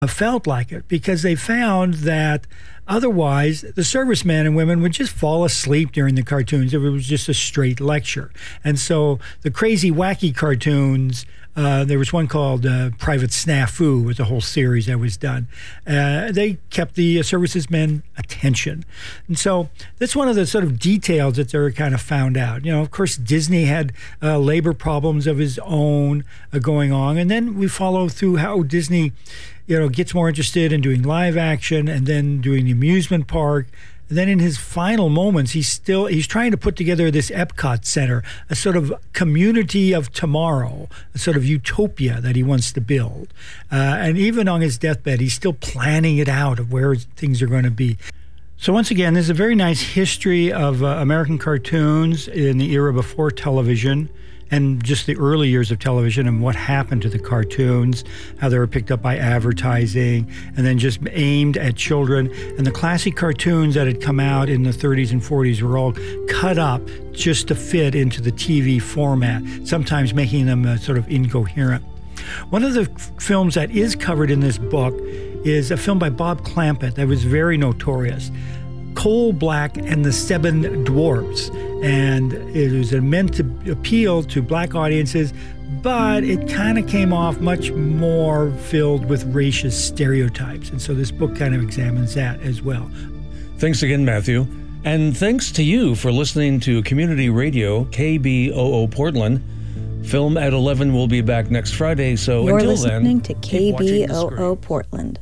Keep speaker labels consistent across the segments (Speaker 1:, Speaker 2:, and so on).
Speaker 1: felt like it, because they found that otherwise the servicemen and women would just fall asleep during the cartoons if it was just a straight lecture. And so the crazy, wacky cartoons, there was one called Private Snafu, with a whole series that was done. They kept the servicemen attention. And so that's one of the sort of details that they kind of found out. Of course, Disney had labor problems of his own going on. And then we follow through how Disney gets more interested in doing live action and then doing the amusement park. And then in his final moments, he's trying to put together this Epcot Center, a sort of community of tomorrow, a sort of utopia that he wants to build. And even on his deathbed, he's still planning it out of where things are going to be. So once again, there's a very nice history of American cartoons in the era before television, and just the early years of television and what happened to the cartoons, how they were picked up by advertising and then just aimed at children. And the classic cartoons that had come out in the 30s and 40s were all cut up just to fit into the TV format, sometimes making them sort of incoherent. One of the films that is covered in this book is a film by Bob Clampett that was very notorious, Coal Black and the Seven Dwarfs. And it was meant to appeal to black audiences, but it kind of came off much more filled with racist stereotypes. And so this book kind of examines that as well.
Speaker 2: Thanks again, Matthew. And thanks to you for listening to Community Radio, KBOO Portland. Film at 11 will be back next Friday, so
Speaker 3: You're
Speaker 2: until then,
Speaker 3: listening to KBOO Portland.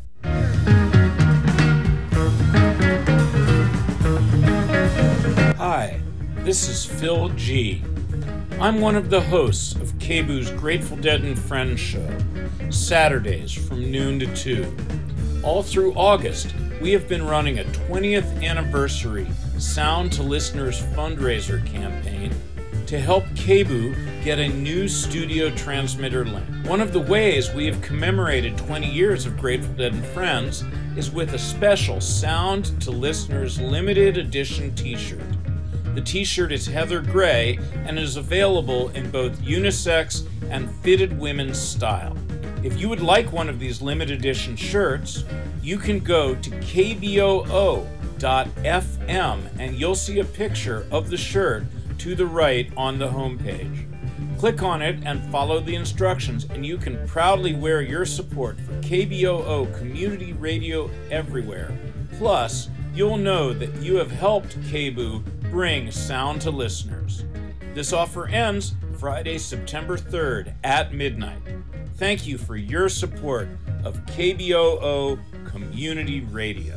Speaker 4: Hi, this is Phil G. I'm one of the hosts of KBOO's Grateful Dead and Friends show, Saturdays from noon to 2. All through August, we have been running a 20th anniversary Sound to Listeners fundraiser campaign to help KBOO get a new studio transmitter link. One of the ways we have commemorated 20 years of Grateful Dead and Friends is with a special Sound to Listeners limited edition t-shirt. The t-shirt is heather gray and is available in both unisex and fitted women's style. If you would like one of these limited edition shirts, you can go to kboo.fm and you'll see a picture of the shirt to the right on the homepage. Click on it and follow the instructions, and you can proudly wear your support for KBOO Community Radio everywhere. Plus, you'll know that you have helped KBOO bring sound to listeners. This offer ends Friday, September 3rd at midnight. Thank you for your support of KBOO Community Radio.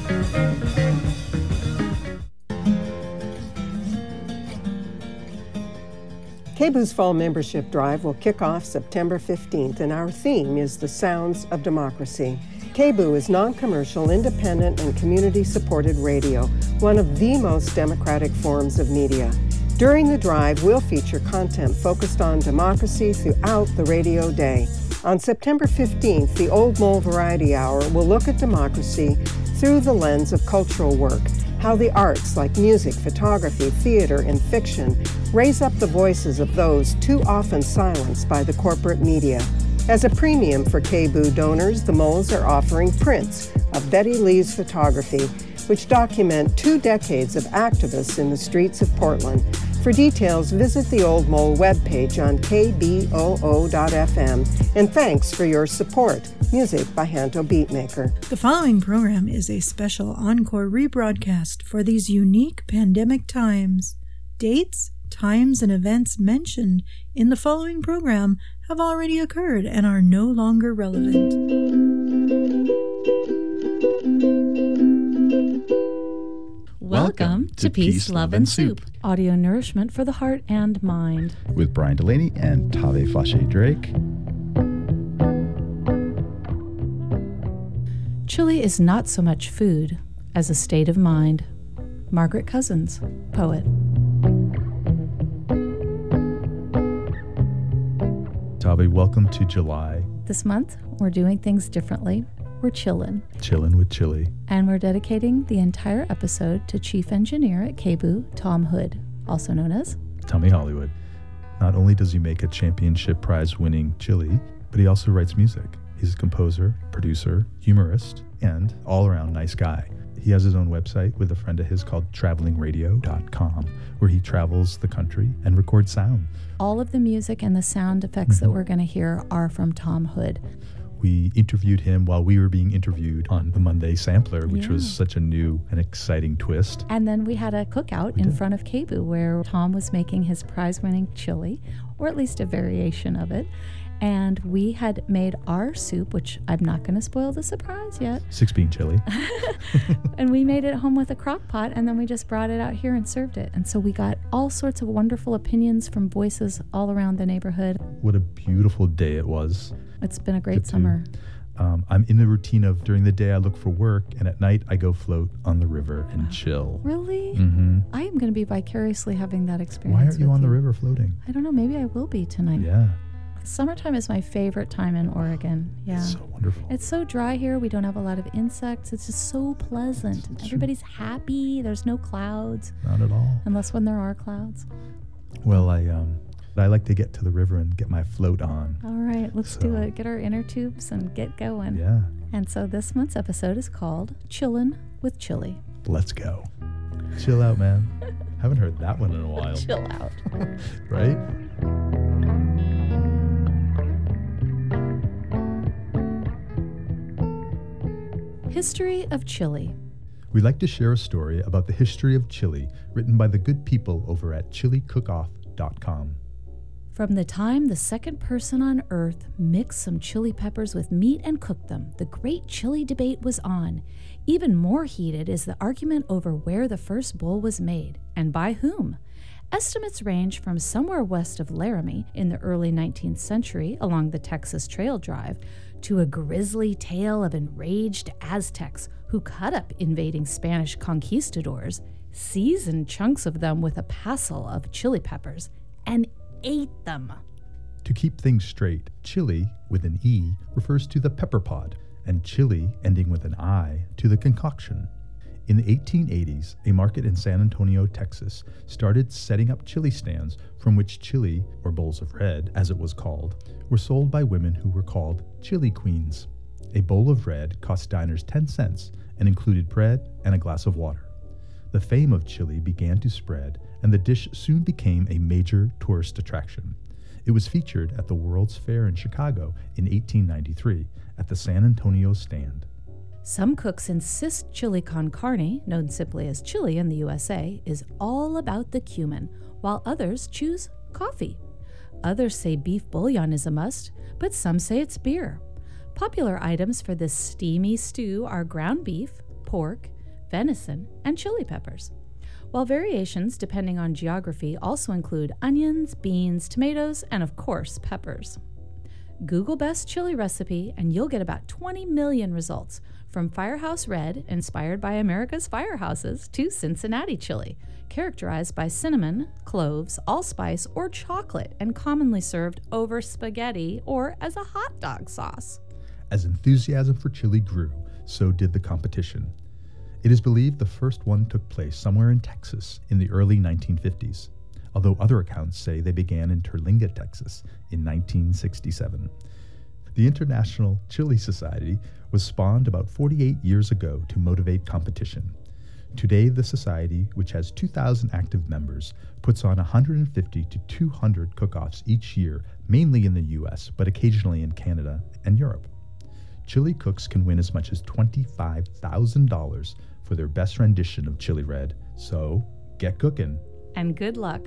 Speaker 5: KBOO's Fall Membership Drive will kick off September 15th, and our theme is the Sounds of Democracy. KBOO is non-commercial, independent, and community-supported radio, one of the most democratic forms of media. During the drive, we'll feature content focused on democracy throughout the radio day. On September 15th, the Old Mole Variety Hour will look at democracy through the lens of cultural work, how the arts like music, photography, theater, and fiction raise up the voices of those too often silenced by the corporate media. As a premium for KBOO donors, the Moles are offering prints of Betty Lee's photography, which document 2 decades of activists in the streets of Portland. For details, visit the Old Mole webpage on kboo.fm. And thanks for your support. Music by Hanto Beatmaker.
Speaker 6: The following program is a special encore rebroadcast for these unique pandemic times. Dates, times, and events mentioned in the following program have already occurred and are no longer relevant.
Speaker 7: Welcome to Peace, Love, and Soup. Audio nourishment for the heart and mind.
Speaker 8: With Brian Delaney and Tave Fashe Drake.
Speaker 7: Chili is not so much food as a state of mind. Margaret Cousins, poet.
Speaker 8: Tave, welcome to July.
Speaker 7: This month, we're doing things differently. We're chillin'.
Speaker 8: Chillin' with Chili.
Speaker 7: And we're dedicating the entire episode to Chief Engineer at KBOO, Tom Hood, also known as
Speaker 8: Tommy Hollywood. Not only does he make a championship prize-winning chili, but he also writes music. He's a composer, producer, humorist, and all-around nice guy. He has his own website with a friend of his called travelingradio.com, where he travels the country and records sound.
Speaker 7: All of the music and the sound effects that we're going to hear are from Tom Hood.
Speaker 8: We interviewed him while we were being interviewed on the Monday Sampler, which was such a new and exciting twist.
Speaker 7: And then we had a cookout in front of KBOO where Tom was making his prize-winning chili, or at least a variation of it. And we had made our soup, which I'm not going to spoil the surprise yet.
Speaker 8: 6-bean chili.
Speaker 7: And we made it at home with a crock pot, and then we just brought it out here and served it. And so we got all sorts of wonderful opinions from voices all around the neighborhood.
Speaker 8: What a beautiful day it was.
Speaker 7: It's been a great summer.
Speaker 8: I'm in the routine of during the day I look for work, and at night I go float on the river and chill.
Speaker 7: Really?
Speaker 8: Mm-hmm.
Speaker 7: I am going to be vicariously having that experience.
Speaker 8: Why aren't you
Speaker 7: with
Speaker 8: on the river floating?
Speaker 7: I don't know. Maybe I will be tonight.
Speaker 8: Yeah.
Speaker 7: Summertime is my favorite time in Oregon. Yeah.
Speaker 8: It's so wonderful.
Speaker 7: It's so dry here. We don't have a lot of insects. It's just so pleasant. Everybody's happy. There's no clouds.
Speaker 8: Not at all.
Speaker 7: Unless when there are clouds.
Speaker 8: Well, I like to get to the river and get my float on.
Speaker 7: All right, let's do it. Get our inner tubes and get going.
Speaker 8: Yeah.
Speaker 7: And so this month's episode is called Chillin' with Chili.
Speaker 8: Let's go. Chill out, man. Haven't heard that one in a while.
Speaker 7: Chill out.
Speaker 8: Right?
Speaker 7: History of chili.
Speaker 8: We'd like to share a story about the history of chili written by the good people over at chiliCookoff.com.
Speaker 7: From the time the second person on Earth mixed some chili peppers with meat and cooked them, the great chili debate was on. Even more heated is the argument over where the first bowl was made and by whom. Estimates range from somewhere west of Laramie in the early 19th century along the Texas Trail Drive to a grisly tale of enraged Aztecs who cut up invading Spanish conquistadors, seasoned chunks of them with a pestle of chili peppers, and ate them.
Speaker 8: To keep things straight, chili with an E refers to the pepper pod, and chili ending with an I to the concoction. In the 1880s, a market in San Antonio, Texas, started setting up chili stands from which chili, or bowls of red, as it was called, were sold by women who were called chili queens. A bowl of red cost diners 10 cents and included bread and a glass of water. The fame of chili began to spread, and the dish soon became a major tourist attraction. It was featured at the World's Fair in Chicago in 1893 at the San Antonio stand.
Speaker 7: Some cooks insist chili con carne, known simply as chili in the USA, is all about the cumin, while others choose coffee. Others say beef bouillon is a must, but some say it's beer. Popular items for this steamy stew are ground beef, pork, venison, and chili peppers, while variations, depending on geography, also include onions, beans, tomatoes, and of course, peppers. Google best chili recipe and you'll get about 20 million results, from Firehouse Red, inspired by America's firehouses, to Cincinnati chili, characterized by cinnamon, cloves, allspice, or chocolate, and commonly served over spaghetti or as a hot dog sauce.
Speaker 8: As enthusiasm for chili grew, so did the competition. It is believed the first one took place somewhere in Texas in the early 1950s, although other accounts say they began in Terlinga, Texas in 1967. The International Chili Society was spawned about 48 years ago to motivate competition. Today, the society, which has 2,000 active members, puts on 150 to 200 cook-offs each year, mainly in the U.S., but occasionally in Canada and Europe. Chili cooks can win as much as $25,000 for their best rendition of Chili Red, so get cooking.
Speaker 7: And good luck.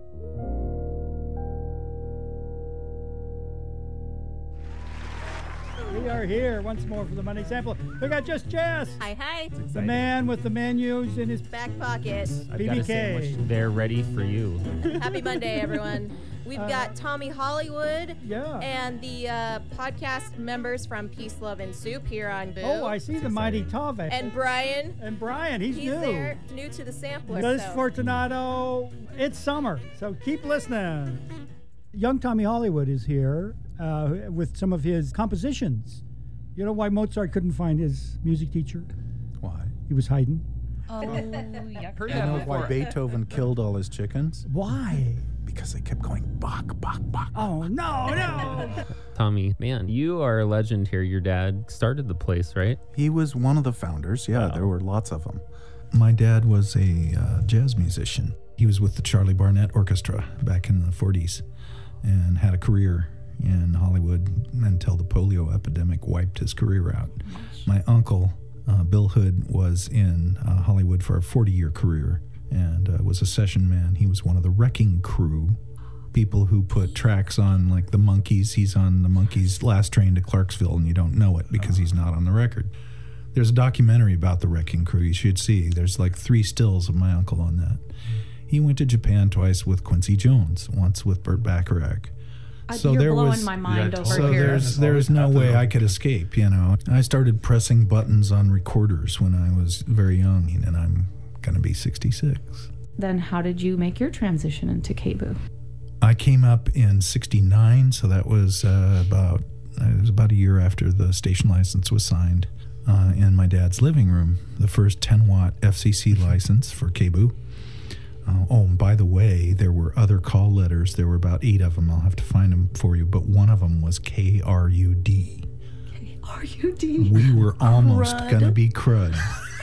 Speaker 1: We are here once more for the Monday Sample. We got just Jess.
Speaker 9: Hi, hi.
Speaker 1: The man with the menus in his
Speaker 9: Back pocket.
Speaker 10: I've got a sandwich there ready for you.
Speaker 9: Happy Monday, everyone. We've got Tommy Hollywood and the podcast members from Peace, Love, and Soup here on Boo.
Speaker 1: Oh, I see the mighty Tave.
Speaker 9: And Brian.
Speaker 1: He's new.
Speaker 9: There, new to the sampler.
Speaker 1: Liz Fortunato. It's summer, so keep listening. Young Tommy Hollywood is here with some of his compositions. You know why Mozart couldn't find his music teacher?
Speaker 8: Why?
Speaker 1: He was hiding.
Speaker 7: Oh, yuck.
Speaker 10: Heard
Speaker 11: You know why Beethoven killed all his chickens?
Speaker 1: Why?
Speaker 11: because they kept going, bok, bok, bok.
Speaker 1: Oh, no.
Speaker 10: Tommy, man, you are a legend here. Your dad started the place, right?
Speaker 11: He was one of the founders. Yeah, There were lots of them. My dad was a jazz musician. He was with the Charlie Barnett Orchestra back in the 40s and had a career in Hollywood until the polio epidemic wiped his career out. My uncle, Bill Hood, was in Hollywood for a 40-year career and was a session man. He was one of the Wrecking Crew, people who put tracks on, like the Monkees. He's on the Monkees' Last Train to Clarksville, and you don't know it because he's not on the record. There's a documentary about the Wrecking Crew you should see. There's like 3 stills of my uncle on that. He went to Japan twice with Quincy Jones, once with Burt Bacharach.
Speaker 7: You're blowing my mind over here.
Speaker 11: There's no way I could escape, you know. I started pressing buttons on recorders when I was very young, and I'm going to be 66.
Speaker 7: Then how did you make your transition into KBOO?
Speaker 11: I came up in 69, so that was about a year after the station license was signed in my dad's living room, the first 10-watt FCC license for KBOO. And by the way, there were other call letters. There were about 8 of them. I'll have to find them for you, but one of them was KRUD.
Speaker 7: KRUD?
Speaker 11: We were almost going to be crud.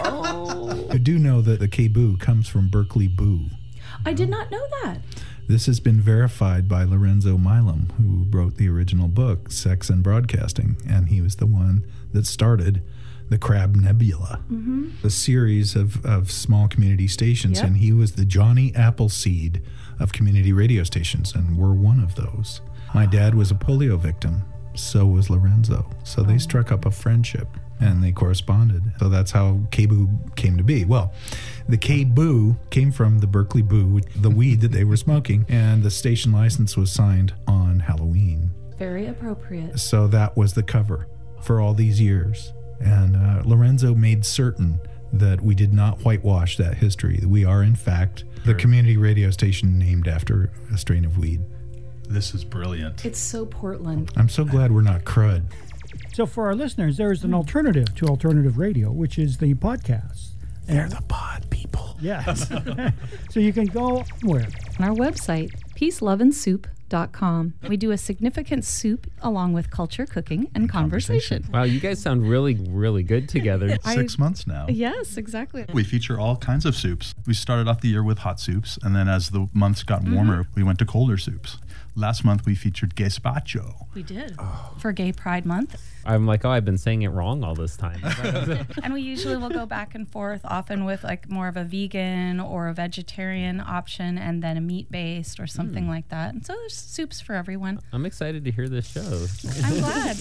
Speaker 7: Oh.
Speaker 11: I do know that the KBOO comes from Berkeley Boo.
Speaker 7: I did not know that.
Speaker 11: This has been verified by Lorenzo Milam, who wrote the original book, Sex and Broadcasting, and he was the one that started the Crab Nebula, a series of small community stations, and he was the Johnny Appleseed of community radio stations, and we're one of those. My dad was a polio victim, so was Lorenzo, so they struck up a friendship, and they corresponded. So that's how KBOO came to be. Well, the KBOO came from the Berkeley Boo, the weed that they were smoking, and the station license was signed on Halloween.
Speaker 7: Very appropriate.
Speaker 11: So that was the cover for all these years. And Lorenzo made certain that we did not whitewash that history. We are, in fact, the community radio station named after a strain of weed.
Speaker 8: This is brilliant.
Speaker 7: It's so Portland.
Speaker 11: I'm so glad we're not crud.
Speaker 1: So for our listeners, there is an alternative to alternative radio, which is the podcast.
Speaker 11: They're the pod people.
Speaker 1: Yes. So you can go where?
Speaker 7: On our website, peaceloveandsoup.com. We do a significant soup along with culture, cooking, and conversation.
Speaker 10: Wow, you guys sound really, really good together.
Speaker 8: 6 months now.
Speaker 7: Yes, exactly.
Speaker 8: We feature all kinds of soups. We started off the year with hot soups, and then as the months got warmer, we went to colder soups. Last month, we featured gazpacho.
Speaker 7: We did. For Gay Pride Month.
Speaker 10: I'm like, I've been saying it wrong all this time.
Speaker 7: And we usually will go back and forth, often with like more of a vegan or a vegetarian option, and then a meat-based or something like that. And so there's soups for everyone.
Speaker 10: I'm excited to hear this show.
Speaker 7: I'm glad.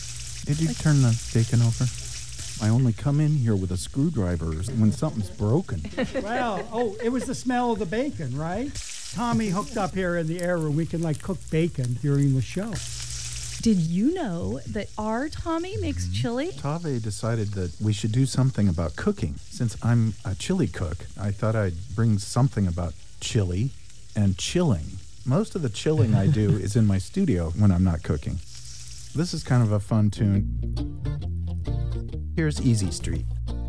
Speaker 11: Did you turn the bacon over? I only come in here with a screwdriver when something's broken.
Speaker 1: Well, it was the smell of the bacon, right? Tommy hooked up here in the air room. We can cook bacon during the show.
Speaker 7: Did you know that our Tommy makes chili?
Speaker 11: Tave decided that we should do something about cooking. Since I'm a chili cook, I thought I'd bring something about chili and chilling. Most of the chilling I do is in my studio when I'm not cooking. This is kind of a fun tune. Here's Easy Street.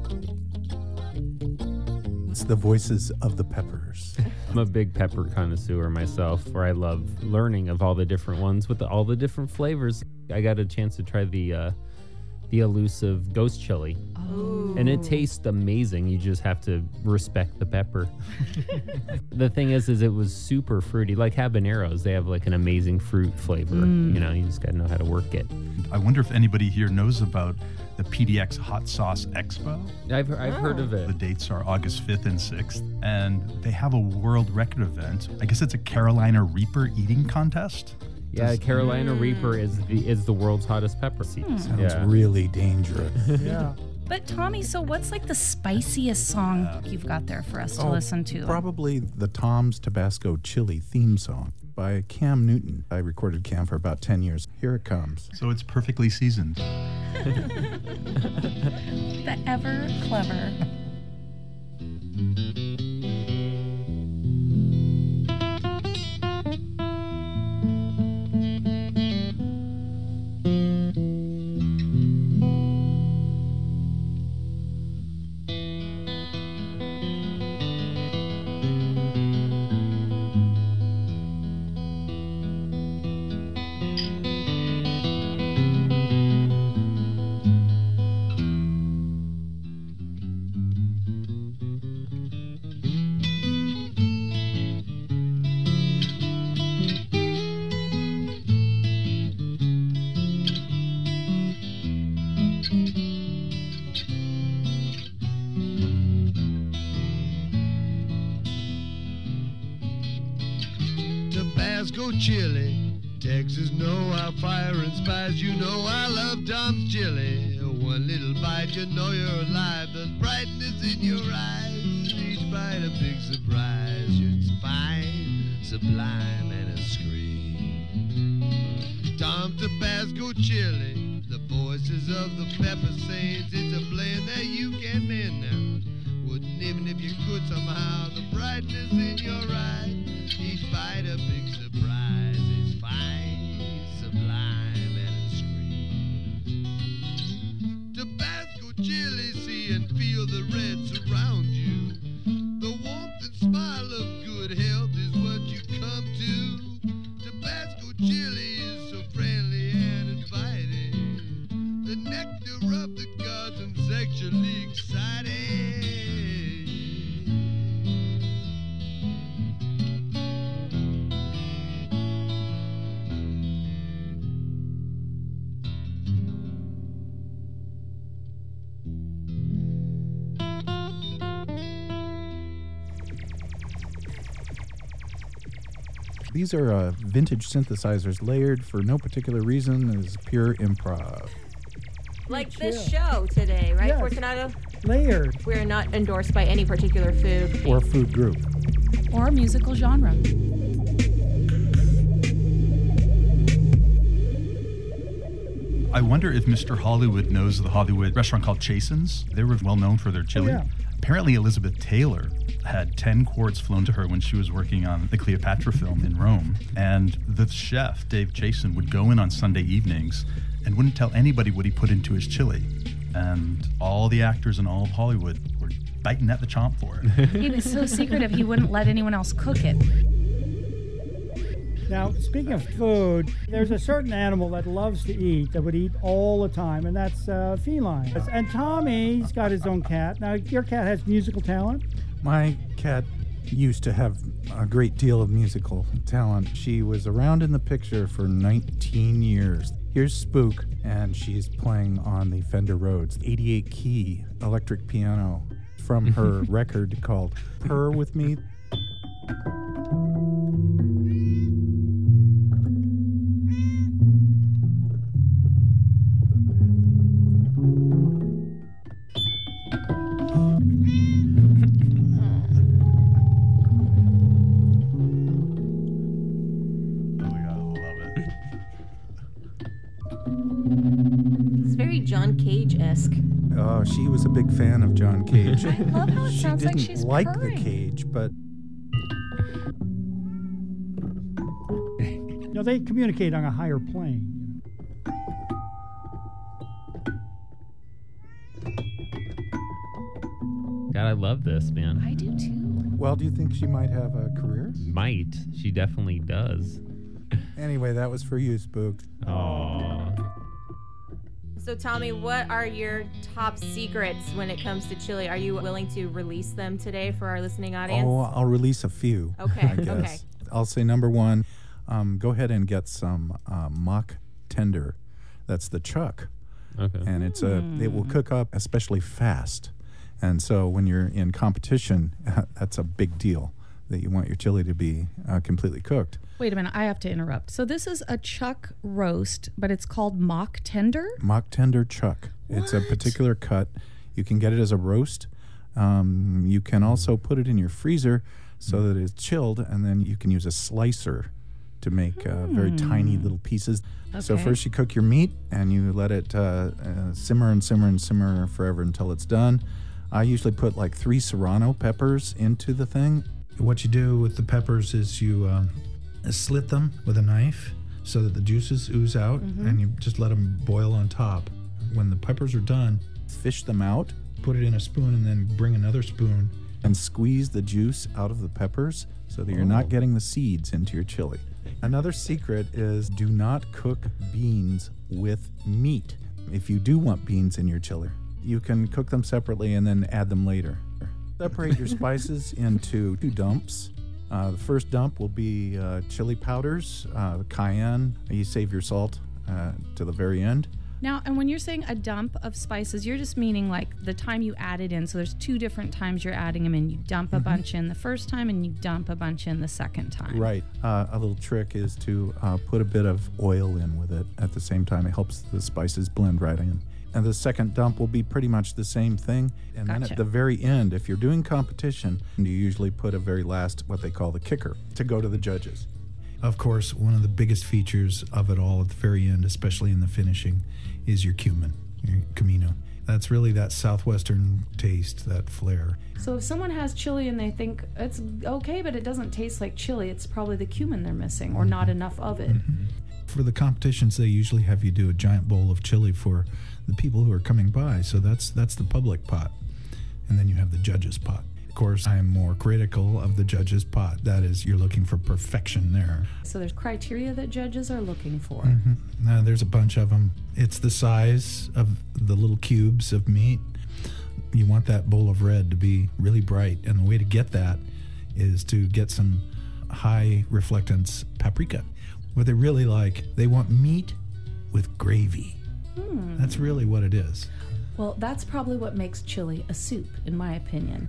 Speaker 11: It's the voices of the peppers.
Speaker 10: I'm a big pepper connoisseur myself, where I love learning of all the different ones with all the different flavors. I got a chance to try the elusive ghost chili.
Speaker 7: Oh.
Speaker 10: And it tastes amazing. You just have to respect the pepper. The thing is it was super fruity. Like habaneros, they have an amazing fruit flavor. You just got to know how to work it.
Speaker 8: I wonder if anybody here knows about the PDX Hot Sauce Expo.
Speaker 10: I've heard of it.
Speaker 8: The dates are August 5th and 6th, and they have a world record event. I guess it's a Carolina Reaper eating contest.
Speaker 10: Yeah, Carolina Reaper is the world's hottest pepper seed.
Speaker 11: Sounds really dangerous.
Speaker 1: Yeah.
Speaker 7: But Tommy, so what's the spiciest song you've got there for us to listen to?
Speaker 11: Probably the Tom's Tabasco Chili theme song by Cam Newton. I recorded Cam for about 10 years. Here it comes.
Speaker 8: So it's perfectly seasoned.
Speaker 7: The ever clever.
Speaker 12: Tabasco chili. Texas know how fire inspires. You know I love Tom's chili. One little bite, you know you're alive. The brightness in your eyes, each bite a big surprise. It's fine, sublime, and a scream. Tom Tabasco chili, the voices of the pepper saints. It's a blend that you can mend now. Wouldn't even if you could somehow. The brightness in your eyes, each bite a big surprise. It's fine, sublime, and a scream. Tabasco chili, see and feel the red surround you. The warmth and smile of good health is what you come to. Tabasco chili is so friendly and inviting. The nectar of the gods and sexually exciting.
Speaker 11: These are vintage synthesizers layered for no particular reason as pure improv.
Speaker 9: Like this show today, right,
Speaker 1: Yes.
Speaker 9: Fortunato?
Speaker 1: Layered.
Speaker 9: We're not endorsed by any particular food.
Speaker 11: Or food group.
Speaker 7: Or musical genre.
Speaker 8: I wonder if Mr. Hollywood knows the Hollywood restaurant called Chasen's. They were well known for their chili.
Speaker 1: Oh, yeah.
Speaker 8: Apparently, Elizabeth Taylor had 10 quarts flown to her when she was working on the Cleopatra film in Rome. And the chef, Dave Chasen, would go in on Sunday evenings and wouldn't tell anybody what he put into his chili. And all the actors in all of Hollywood were biting at the chomp for it.
Speaker 7: He was so secretive, he wouldn't let anyone else cook it.
Speaker 1: Now, speaking of food, there's a certain animal that loves to eat, that would eat all the time, and that's feline. And Tommy's got his own cat. Now, your cat has musical talent?
Speaker 11: My cat used to have a great deal of musical talent. She was around in the picture for 19 years. Here's Spook, and she's playing on the Fender Rhodes 88-key electric piano from her record called Purr With Me.
Speaker 9: It's very John Cage-esque.
Speaker 11: Oh, she was a big fan of John Cage.
Speaker 7: I love how it
Speaker 11: She
Speaker 7: sounds like
Speaker 11: didn't
Speaker 7: she's
Speaker 11: like
Speaker 7: purring.
Speaker 11: the cage, but
Speaker 1: No, they communicate on a higher plane.
Speaker 10: God, I love this, man.
Speaker 7: I do too.
Speaker 11: well, do you think she might have a career?
Speaker 10: Might. She definitely does.
Speaker 11: Anyway, that was for you, Spook.
Speaker 10: Aww.
Speaker 9: So, Tommy, what are your top secrets when it comes to chili? Are you willing to release them today for our listening audience?
Speaker 11: Oh, I'll release a few.
Speaker 9: Okay,
Speaker 11: I guess.
Speaker 9: okay.
Speaker 11: I'll say number one, go ahead and get some mock tender. That's the chuck.
Speaker 10: Okay.
Speaker 11: And it will cook up especially fast. And so when you're in competition, that's a big deal, that you want your chili to be completely cooked.
Speaker 7: Wait a minute, I have to interrupt. So this is a chuck roast, but it's called mock tender?
Speaker 11: Mock tender chuck. It's a particular cut. You can get it as a roast. You can also put it in your freezer so that it's chilled, and then you can use a slicer to make very tiny little pieces. So
Speaker 7: Okay.
Speaker 11: first you cook your meat, and you let it simmer and simmer and simmer forever until it's done. I usually put like 3 serrano peppers into the thing.
Speaker 13: What you do with the peppers is you slit them with a knife so that the juices ooze out, and you just let them boil on top. When the peppers are done,
Speaker 11: fish them out,
Speaker 13: put it in a spoon, and then bring another spoon.
Speaker 11: And squeeze the juice out of the peppers so that you're not getting the seeds into your chili. Another secret is do not cook beans with meat. If you do want beans in your chili, you can cook them separately and then add them later. Separate your spices into 2 dumps. The first dump will be chili powders, cayenne. You save your salt to the very end.
Speaker 7: Now, and when you're saying a dump of spices, you're just meaning like the time you add it in. So there's 2 different times you're adding them in. You dump a bunch in the first time and you dump a bunch in the second time.
Speaker 11: Right. A little trick is to put a bit of oil in with it at the same time. It helps the spices blend right in. And the second dump will be pretty much the same thing. And then at the very end, if you're doing competition, you usually put a very last, what they call the kicker, to go to the judges.
Speaker 13: Of course, one of the biggest features of it all at the very end, especially in the finishing, is your cumin, your comino. That's really that southwestern taste, that flair.
Speaker 7: So if someone has chili and they think it's okay, but it doesn't taste like chili, it's probably the cumin they're missing or not enough of it.
Speaker 13: For the competitions, they usually have you do a giant bowl of chili for the people who are coming by. So that's the public pot. And then you have the judges' pot. Of course, I am more critical of the judges' pot. That is, you're looking for perfection there.
Speaker 7: So there's criteria that judges are looking for.
Speaker 13: There's a bunch of them. It's the size of the little cubes of meat. You want that bowl of red to be really bright. And the way to get that is to get some high reflectance paprika. What they really like, they want meat with gravy. That's really what it is.
Speaker 7: Well, that's probably what makes chili a soup, in my opinion.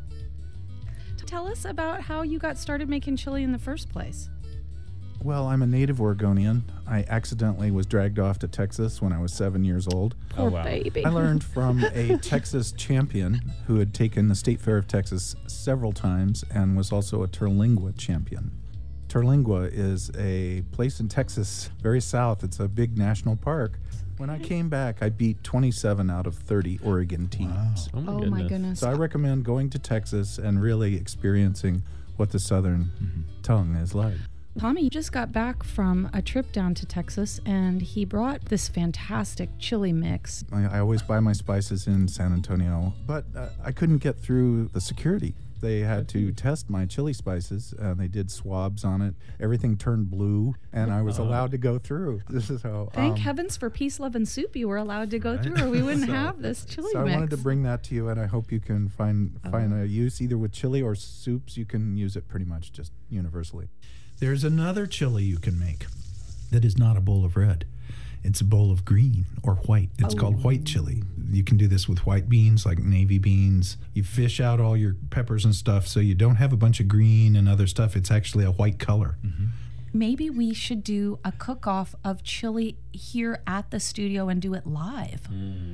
Speaker 7: Tell us about how you got started making chili in the first place.
Speaker 11: Well, I'm a native Oregonian. I accidentally was dragged off to Texas when I was 7 years old.
Speaker 7: Poor baby.
Speaker 11: I learned from a Texas champion who had taken the State Fair of Texas several times and was also a Terlingua champion. Terlingua is a place in Texas, very south. It's a big national park. When I came back, I beat 27 out of 30 Oregon teams.
Speaker 7: Wow. Oh my goodness.
Speaker 11: So I recommend going to Texas and really experiencing what the southern tongue is like.
Speaker 7: Tommy, you just got back from a trip down to Texas, and he brought this fantastic chili mix.
Speaker 11: I always buy my spices in San Antonio, but I couldn't get through the security. They had to test my chili spices, and they did swabs on it. Everything turned blue, and I was allowed to go through. This is how.
Speaker 7: Thank heavens for Peace, Love, and Soup you were allowed to go through, or we wouldn't have this chili mix.
Speaker 11: I wanted to bring that to you, and I hope you can find a use either with chili or soups. You can use it pretty much just universally.
Speaker 13: There's another chili you can make that is not a bowl of red. It's a bowl of green or white. It's called white chili. You can do this with white beans, like navy beans. You fish out all your peppers and stuff so you don't have a bunch of green and other stuff. It's actually a white color.
Speaker 7: Maybe we should do a cook-off of chili here at the studio and do it live.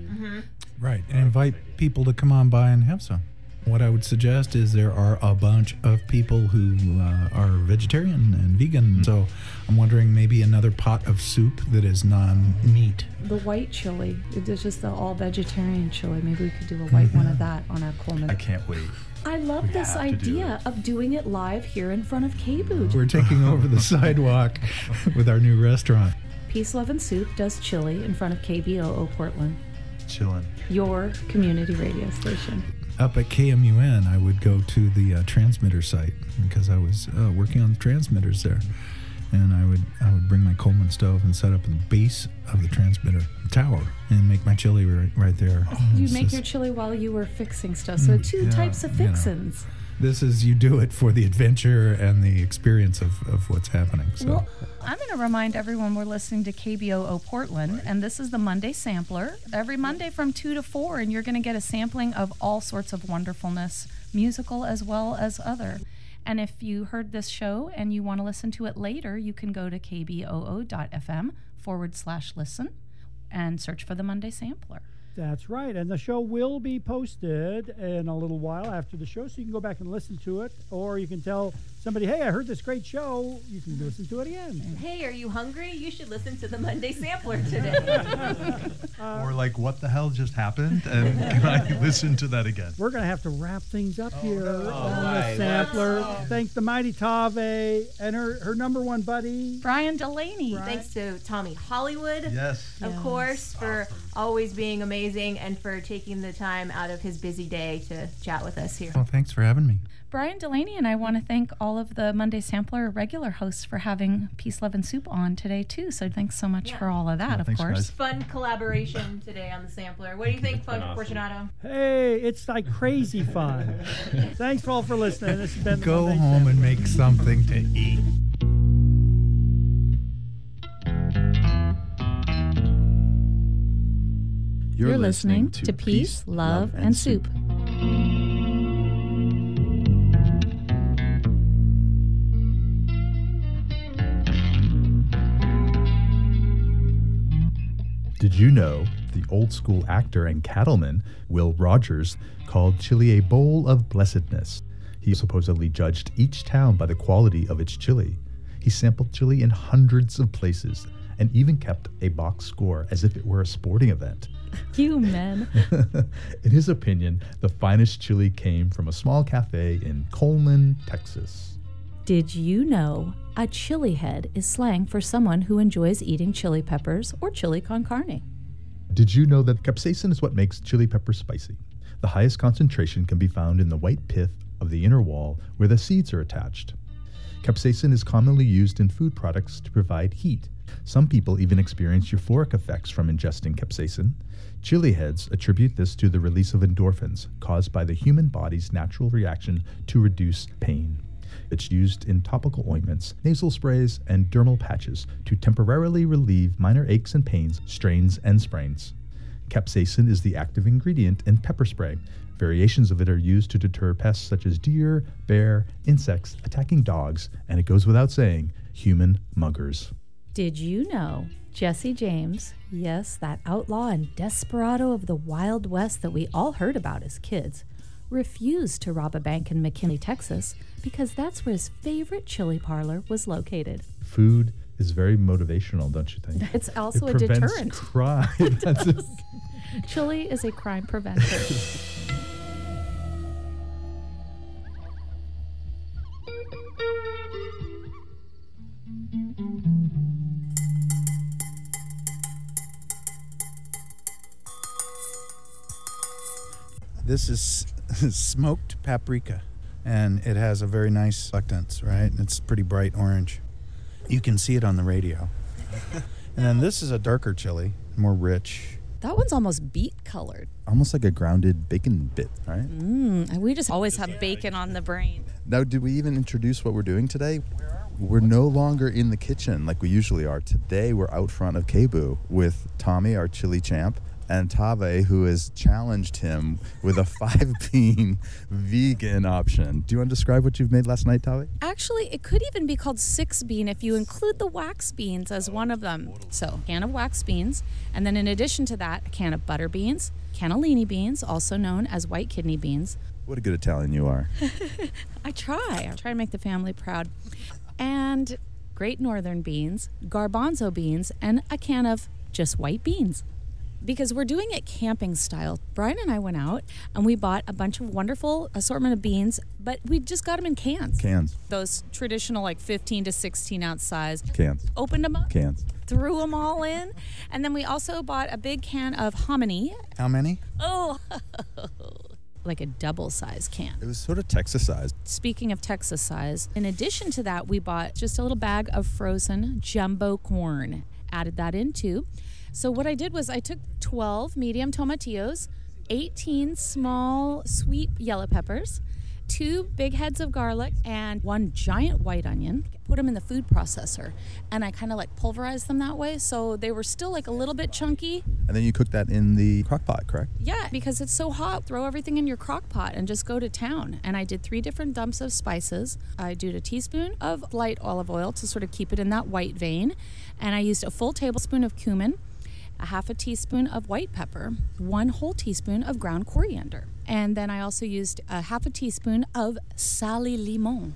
Speaker 13: Right, and invite people to come on by and have some. What I would suggest is there are a bunch of people who are vegetarian and vegan, so I'm wondering maybe another pot of soup that is non-meat.
Speaker 7: The white chili, it's just the all-vegetarian chili. Maybe we could do a white one of that on our Coleman.
Speaker 8: I can't wait.
Speaker 7: I love this idea of doing it live here in front of KBOO.
Speaker 13: We're taking over the sidewalk with our new restaurant.
Speaker 7: Peace, Love, and Soup does chili in front of KBOO Portland.
Speaker 8: Chillin'.
Speaker 7: Your community radio station.
Speaker 13: Up at KMUN, I would go to the transmitter site because I was working on the transmitters there, and I would bring my Coleman stove and set up at the base of the transmitter tower and make my chili right there.
Speaker 7: You make your chili while you were fixing stuff, so two types of fixins.
Speaker 13: This is, you do it for the adventure and the experience of what's happening. So.
Speaker 7: Well, I'm going to remind everyone we're listening to KBOO Portland, and this is the Monday Sampler. Every Monday from 2 to 4, and you're going to get a sampling of all sorts of wonderfulness, musical as well as other. And if you heard this show and you want to listen to it later, you can go to kboo.fm/listen and search for the Monday Sampler.
Speaker 1: That's right. And the show will be posted in a little while after the show, so you can go back and listen to it. Or you can tell somebody, hey, I heard this great show. You can listen to it again.
Speaker 9: Hey, are you hungry? You should listen to the Monday Sampler today.
Speaker 8: Or like, what the hell just happened? And can I listen to that again?
Speaker 1: We're going to have to wrap things up here on the Sampler. Thanks to Mighty Tave and her number one buddy,
Speaker 7: Brian Delaney.
Speaker 9: Thanks to Tommy Hollywood, of course, for always being amazing and for taking the time out of his busy day to chat with us here.
Speaker 13: Well, thanks for having me.
Speaker 7: Brian Delaney and I want to thank all of the Monday Sampler regular hosts for having Peace, Love, and Soup on today, too. So thanks so much for all of that, of course.
Speaker 9: Guys. Fun collaboration today on the Sampler. What do you think, Fortunato?
Speaker 1: Hey, it's like crazy fun. Thanks all for listening. This has been
Speaker 13: Go home and make something to eat.
Speaker 7: You're listening to Peace, Love, and Soup.
Speaker 8: Did you know the old school actor and cattleman Will Rogers called chili a bowl of blessedness? He supposedly judged each town by the quality of its chili. He sampled chili in hundreds of places and even kept a box score as if it were a sporting event.
Speaker 7: You men.
Speaker 8: In his opinion, the finest chili came from a small cafe in Coleman, Texas.
Speaker 7: Did you know a chili head is slang for someone who enjoys eating chili peppers or chili con carne?
Speaker 8: Did you know that capsaicin is what makes chili pepper spicy? The highest concentration can be found in the white pith of the inner wall where the seeds are attached. Capsaicin is commonly used in food products to provide heat. Some people even experience euphoric effects from ingesting capsaicin. Chili heads attribute this to the release of endorphins caused by the human body's natural reaction to reduce pain. It's used in topical ointments, nasal sprays, and dermal patches to temporarily relieve minor aches and pains, strains, and sprains. Capsaicin is the active ingredient in pepper spray. Variations of it are used to deter pests such as deer, bear, insects, attacking dogs, and it goes without saying, human muggers.
Speaker 7: Did you know Jesse James, yes, that outlaw and desperado of the Wild West that we all heard about as kids, refused to rob a bank in McKinley, Texas, because that's where his favorite chili parlor was located?
Speaker 8: Food is very motivational, don't you think?
Speaker 7: It's also
Speaker 8: it
Speaker 7: a
Speaker 8: prevents
Speaker 7: deterrent.
Speaker 8: Crime.
Speaker 7: Chili is a crime preventer.
Speaker 13: This is smoked paprika, and it has a very nice reflectance, right? It's pretty bright orange. You can see it on the radio. And then this is a darker chili, more rich.
Speaker 7: That one's almost beet colored.
Speaker 14: Almost like a grounded bacon bit, right?
Speaker 7: We just always have bacon on the brain.
Speaker 14: Now, did we even introduce what we're doing today? We're no longer in the kitchen like we usually are. Today, we're out front of Kebu with Tommy, our chili champ, and Tave, who has challenged him with a 5-bean vegan option. Do you want to describe what you've made last night, Tave?
Speaker 7: Actually, it could even be called 6-bean if you include the wax beans as one of them. So, a can of wax beans, and then in addition to that, a can of butter beans, cannellini beans, also known as white kidney beans.
Speaker 14: What a good Italian you are.
Speaker 7: I try to make the family proud. And Great Northern beans, garbanzo beans, and a can of just white beans. Because we're doing it camping style. Brian and I went out and we bought a bunch of wonderful assortment of beans, but we just got them in cans.
Speaker 14: Cans.
Speaker 7: Those traditional 15 to 16 ounce size.
Speaker 14: Cans.
Speaker 7: Opened them up.
Speaker 14: Cans.
Speaker 7: Threw them all in. And then we also bought a big can of hominy.
Speaker 13: How many?
Speaker 7: Oh, like a double size can.
Speaker 14: It was sort of Texas sized.
Speaker 7: Speaking of Texas size, in addition to that, we bought just a little bag of frozen jumbo corn. Added that in too. So what I did was I took 12 medium tomatillos, 18 small sweet yellow peppers, 2 big heads of garlic, and 1 giant white onion. Put them in the food processor, and I kind of pulverized them that way, so they were still a little bit chunky.
Speaker 14: And then you cook that in the crock pot, correct?
Speaker 7: Yeah, because it's so hot, throw everything in your crock pot and just go to town. And I did 3 different dumps of spices. I did a teaspoon of light olive oil to sort of keep it in that white vein, and I used a full tablespoon of cumin, a half a teaspoon of white pepper, 1 whole teaspoon of ground coriander. And then I also used a half a teaspoon of sal y limon.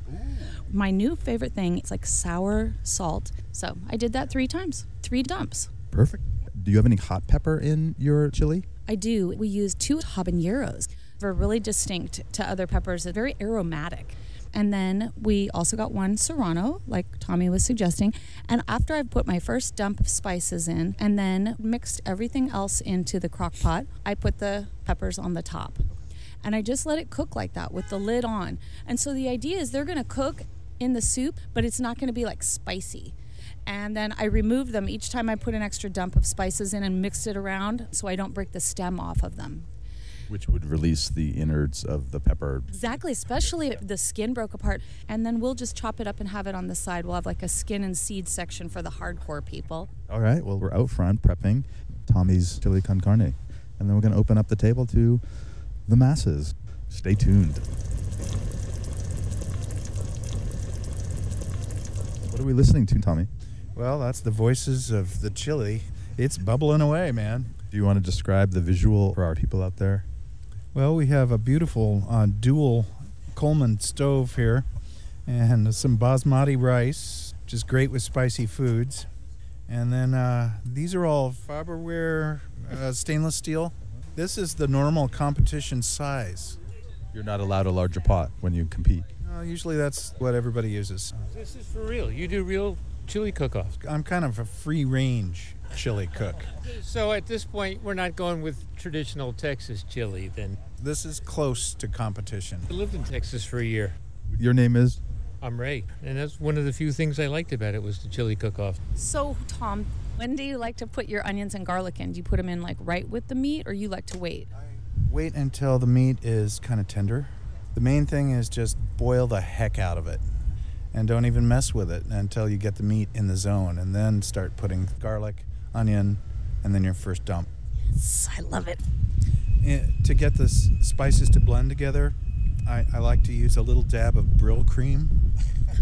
Speaker 7: My new favorite thing is sour salt. So I did that 3 times, 3 dumps.
Speaker 14: Perfect. Do you have any hot pepper in your chili?
Speaker 7: I do. We use 2 habaneros. They're really distinct to other peppers. They're very aromatic. And then we also got 1 serrano, like Tommy was suggesting. And after I've put my first dump of spices in and then mixed everything else into the crock pot, I put the peppers on the top. And I just let it cook like that with the lid on. And so the idea is they're going to cook in the soup, but it's not going to be spicy. And then I remove them each time I put an extra dump of spices in and mix it around so I don't break the stem off of them.
Speaker 14: Which would release the innards of the pepper.
Speaker 7: Exactly, especially if the skin broke apart. And then we'll just chop it up and have it on the side. We'll have a skin and seed section for the hardcore people.
Speaker 14: All right, well, we're out front prepping Tommy's chili con carne. and then we're going to open up the table to the masses. Stay tuned. What are we listening to, Tommy?
Speaker 13: Well, that's the voices of the chili. It's bubbling away, man.
Speaker 14: Do you want to describe the visual for our people out there?
Speaker 13: Well, we have a beautiful dual Coleman stove here and some basmati rice, which is great with spicy foods. And then these are all Farberware stainless steel. This is the normal competition size.
Speaker 14: You're not allowed a larger pot when you compete.
Speaker 13: Usually that's what everybody uses.
Speaker 15: This is for real. You do real chili cook-offs.
Speaker 13: I'm kind of a free-range chili cook.
Speaker 15: So at this point, we're not going with traditional Texas chili then?
Speaker 13: This is close to competition.
Speaker 15: I lived in Texas for a year.
Speaker 14: Your name is?
Speaker 15: I'm Ray, and that's one of the few things I liked about it was the chili cook-off.
Speaker 7: So, Tom, when do you like to put your onions and garlic in? Do you put them in like right with the meat, or you like to wait?
Speaker 13: Wait until the meat is kind of tender. The main thing is just boil the heck out of it. And don't even mess with it until you get the meat in the zone. And then start putting garlic, onion, and then your first dump.
Speaker 7: Yes, I love it.
Speaker 13: To get the spices to blend together, I like to use a little dab of Brill cream.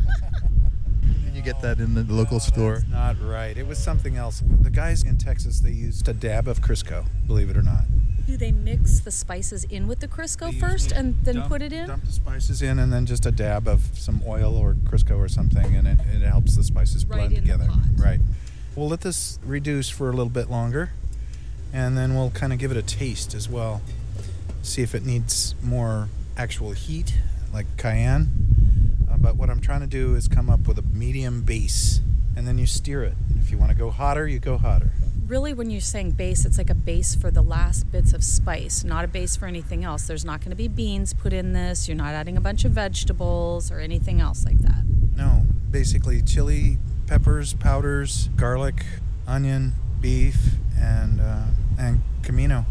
Speaker 14: Can you get that in the local store?
Speaker 13: That's not right. It was something else. The guys in Texas, they used a dab of Crisco, believe it or not.
Speaker 7: Do they mix the spices in with the Crisco first and then put it in?
Speaker 13: Dump the spices in and then just a dab of some oil or Crisco or something, and it helps the spices blend together. Right. We'll let this reduce for a little bit longer, and then we'll kind of give it a taste as well. See if it needs more actual heat, like cayenne. But what I'm trying to do is come up with a medium base, and then you steer it. If you want to go hotter, you go hotter.
Speaker 7: Really, when you're saying base, it's like a base for the last bits of spice, not a base for anything else. There's not going to be beans put in this. You're not adding a bunch of vegetables or anything else like that.
Speaker 13: No, basically chili, peppers, powders, garlic, onion, beef, and cumin.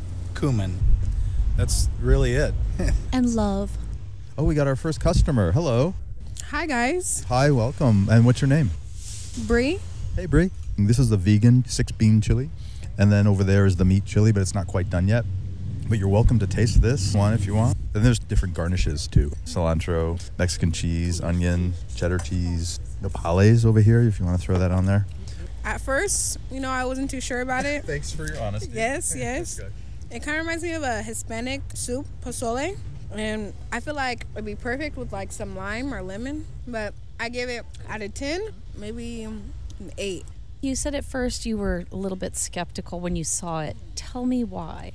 Speaker 13: That's really it.
Speaker 7: And love.
Speaker 14: Oh, we got our first customer. Hello.
Speaker 16: Hi, guys.
Speaker 14: Hi, welcome. And what's your name?
Speaker 16: Bree.
Speaker 14: Hey, Bree. This is the vegan 6-bean chili. And then over there is the meat chili, but it's not quite done yet. But you're welcome to taste this one if you want. Then there's different garnishes too. Cilantro, Mexican cheese, onion, cheddar cheese, nopales over here if you want to throw that on there.
Speaker 16: At first, I wasn't too sure about it.
Speaker 14: Thanks for your honesty.
Speaker 16: Yes. It kind of reminds me of a Hispanic soup, pozole. And I feel like it'd be perfect with like some lime or lemon. But I give it out of 10, maybe an 8.
Speaker 7: You said at first you were a little bit skeptical when you saw it. Tell me why.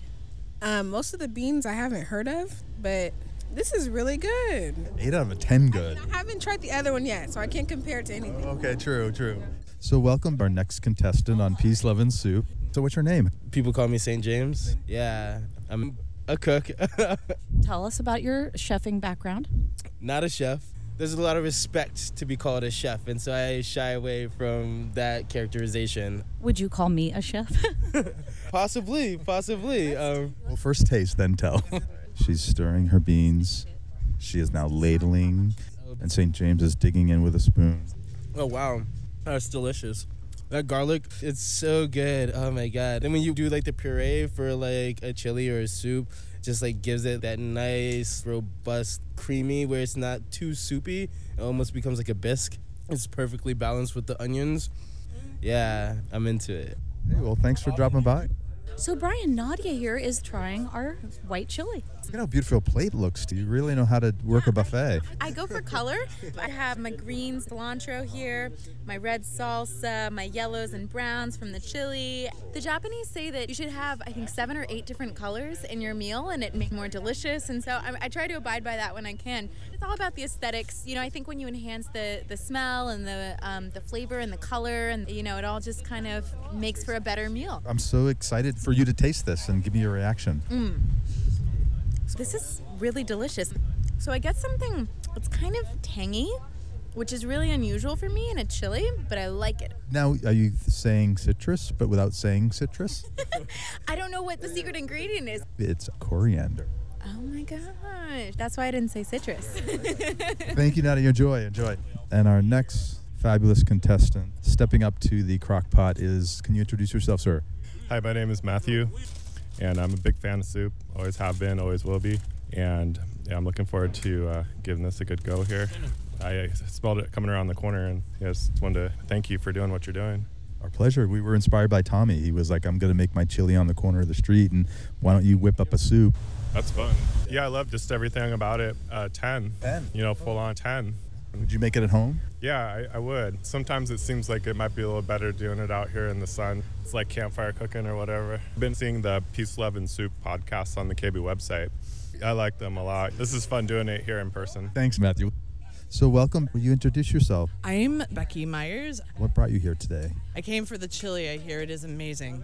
Speaker 16: Most of the beans I haven't heard of, but this is really good.
Speaker 14: 8 out of 10 good.
Speaker 16: I haven't tried the other one yet, so I can't compare it to anything.
Speaker 14: Okay, true. So welcome our next contestant on Peace, Love, and Soup. So what's your name?
Speaker 17: People call me St. James. Yeah, I'm a cook.
Speaker 7: Tell us about your chefing background.
Speaker 17: Not a chef. There's a lot of respect to be called a chef, and so I shy away from that characterization.
Speaker 7: Would you call me a chef?
Speaker 17: Possibly.
Speaker 14: Well, first taste, then tell. She's stirring her beans. She is now ladling, and St. James is digging in with a spoon.
Speaker 17: Oh, wow. That's delicious. That garlic, it's so good. Oh, my God. And when you do, like, the puree for, like, a chili or a soup, just like gives it that nice, robust, creamy, where it's not too soupy. It almost becomes like a bisque. It's perfectly balanced with the onions. Yeah, I'm into it.
Speaker 14: Hey, well, thanks for dropping by.
Speaker 7: So Brian, Nadia here is trying our white chili.
Speaker 14: Look at how beautiful a plate looks. Do you really know how to work a buffet?
Speaker 18: I go for color. I have my green cilantro here, my red salsa, my yellows and browns from the chili. The Japanese say that you should have, I think, 7 or 8 different colors in your meal, and it makes it more delicious. And so I try to abide by that when I can. It's all about the aesthetics. I think when you enhance the smell and the flavor and the color, and it all just kind of makes for a better meal.
Speaker 14: I'm so excited for you to taste this and give me your reaction.
Speaker 18: This is really delicious. So I get something that's kind of tangy, which is really unusual for me in a chili, but I like it.
Speaker 14: Now, are you saying citrus, but without saying citrus?
Speaker 18: I don't know what the secret ingredient is.
Speaker 14: It's coriander.
Speaker 18: Oh my gosh. That's why I didn't say citrus.
Speaker 14: Thank you, Nadia. Enjoy. And our next fabulous contestant stepping up to the crock pot is, can you introduce yourself, sir?
Speaker 19: Hi, my name is Matthew. And I'm a big fan of soup. Always have been, always will be. And yeah, I'm looking forward to giving this a good go here. I smelled it coming around the corner, and just wanted to thank you for doing what you're doing.
Speaker 14: Our pleasure. We were inspired by Tommy. He was like, I'm going to make my chili on the corner of the street, and why don't you whip up a soup?
Speaker 19: That's fun. Yeah, I love just everything about it. 10. 10? Full on 10.
Speaker 14: Would you make it at home?
Speaker 19: Yeah, I would. Sometimes it seems like it might be a little better doing it out here in the sun. It's like campfire cooking or whatever. I've been seeing the Peace, Love, and Soup podcasts on the KB website. I like them a lot. This is fun doing it here in person.
Speaker 14: Thanks, Matthew. So welcome. Will you introduce yourself?
Speaker 20: I'm Becky Myers.
Speaker 14: What brought you here today?
Speaker 20: I came for the chili. I hear it is amazing.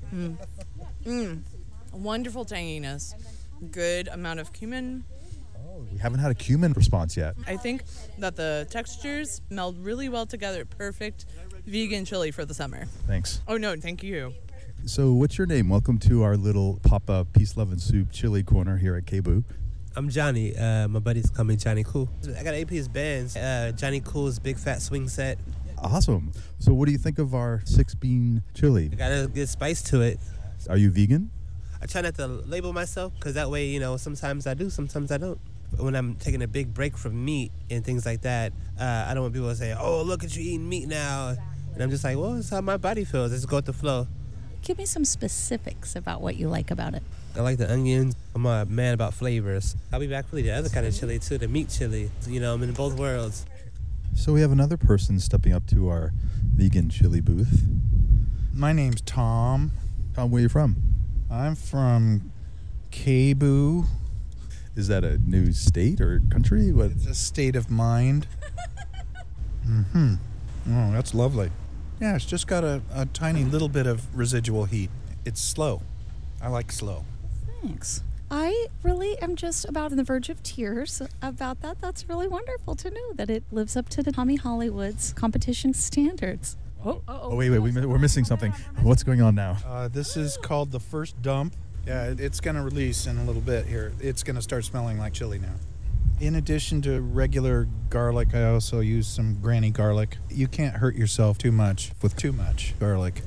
Speaker 20: Wonderful tanginess. Good amount of cumin.
Speaker 14: We haven't had a cumin response yet.
Speaker 20: I think that the textures meld really well together. Perfect vegan chili for the summer.
Speaker 14: Thanks.
Speaker 20: Oh, no, thank you.
Speaker 14: So what's your name? Welcome to our little pop-up Peace, Love, and Soup chili corner here at KBOO.
Speaker 21: I'm Johnny. My buddies call me Johnny Cool. I got 8-piece bands. Johnny Cool's Big Fat Swing Set.
Speaker 14: Awesome. So what do you think of our 6-bean chili?
Speaker 21: I got a good spice to it.
Speaker 14: Are you vegan?
Speaker 21: I try not to label myself because that way, sometimes I do, sometimes I don't. When I'm taking a big break from meat and things like that, I don't want people to say, oh, look at you eating meat now. And I'm just like, well, it's how my body feels. Let's go with the flow.
Speaker 7: Give me some specifics about what you like about it.
Speaker 21: I like the onions. I'm a man about flavors. I'll be back for the other kind of chili, too, the meat chili. I'm in both worlds.
Speaker 14: So we have another person stepping up to our vegan chili booth.
Speaker 13: My name's Tom.
Speaker 14: Tom, where are you from?
Speaker 13: I'm from KBOO.
Speaker 14: Is that a new state or country? What?
Speaker 13: It's a state of mind. Oh, that's lovely. Yeah, it's just got a tiny little bit of residual heat. It's slow. I like slow.
Speaker 7: Thanks. I really am just about on the verge of tears about that. That's really wonderful to know that it lives up to the Tommy Hollywood's competition standards.
Speaker 14: Wait, we're missing something. What's going on now?
Speaker 13: This is called the first dump. Yeah, it's going to release in a little bit here. It's going to start smelling like chili now. In addition to regular garlic, I also use some granny garlic. You can't hurt yourself too much with too much garlic.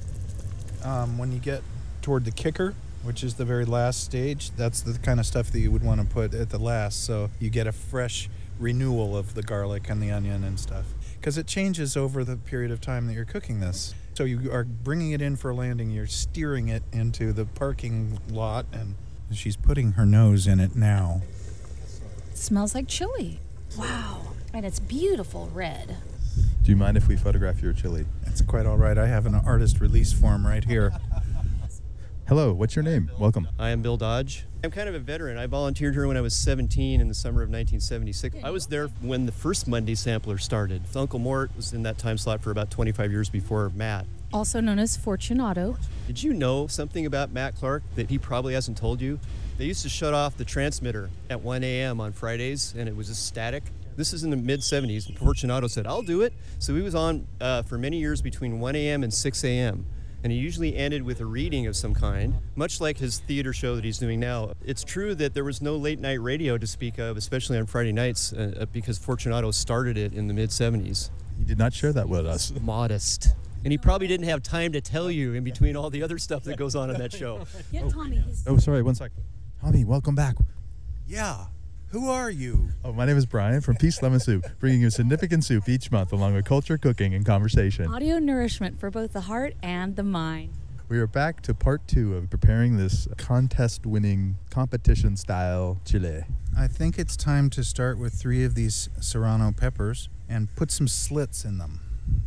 Speaker 13: When you get toward the kicker, which is the very last stage, that's the kind of stuff that you would want to put at the last, so you get a fresh renewal of the garlic and the onion and stuff. Because it changes over the period of time that you're cooking this. So you are bringing it in for a landing, you're steering it into the parking lot, and she's putting her nose in it now.
Speaker 7: It smells like chili. Wow. And it's beautiful red.
Speaker 14: Do you mind if we photograph your chili?
Speaker 13: It's quite all right. I have an artist release form right here.
Speaker 14: Hello, what's your name? Welcome.
Speaker 22: I am Bill Dodge. I'm kind of a veteran. I volunteered here when I was 17 in the summer of 1976. I was there when the first Monday Sampler started. Uncle Mort was in that time slot for about 25 years before Matt.
Speaker 7: Also known as Fortunato.
Speaker 22: Did you know something about Matt Clark that he probably hasn't told you? They used to shut off the transmitter at 1 a.m. on Fridays, and it was just static. This is in the mid-'70s. Fortunato said, I'll do it. So he was on for many years between 1 a.m. and 6 a.m., and he usually ended with a reading of some kind, much like his theater show that he's doing now. It's true that there was no late-night radio to speak of, especially on Friday nights, because Fortunato started it in the mid-'70s.
Speaker 14: He did not share that with us.
Speaker 22: Modest. And he probably didn't have time to tell you in between all the other stuff that goes on in that show.
Speaker 7: Yeah, Tommy.
Speaker 14: Sorry, 1 sec. Tommy, welcome back.
Speaker 13: Yeah. Who are you?
Speaker 14: Oh, my name is Brian from Peace, Love, and Soup, bringing you significant soup each month along with culture, cooking, and conversation.
Speaker 7: Audio nourishment for both the heart and the mind.
Speaker 14: We are back to part 2 of preparing this contest-winning, competition-style chili.
Speaker 13: I think it's time to start with 3 of these serrano peppers and put some slits in them.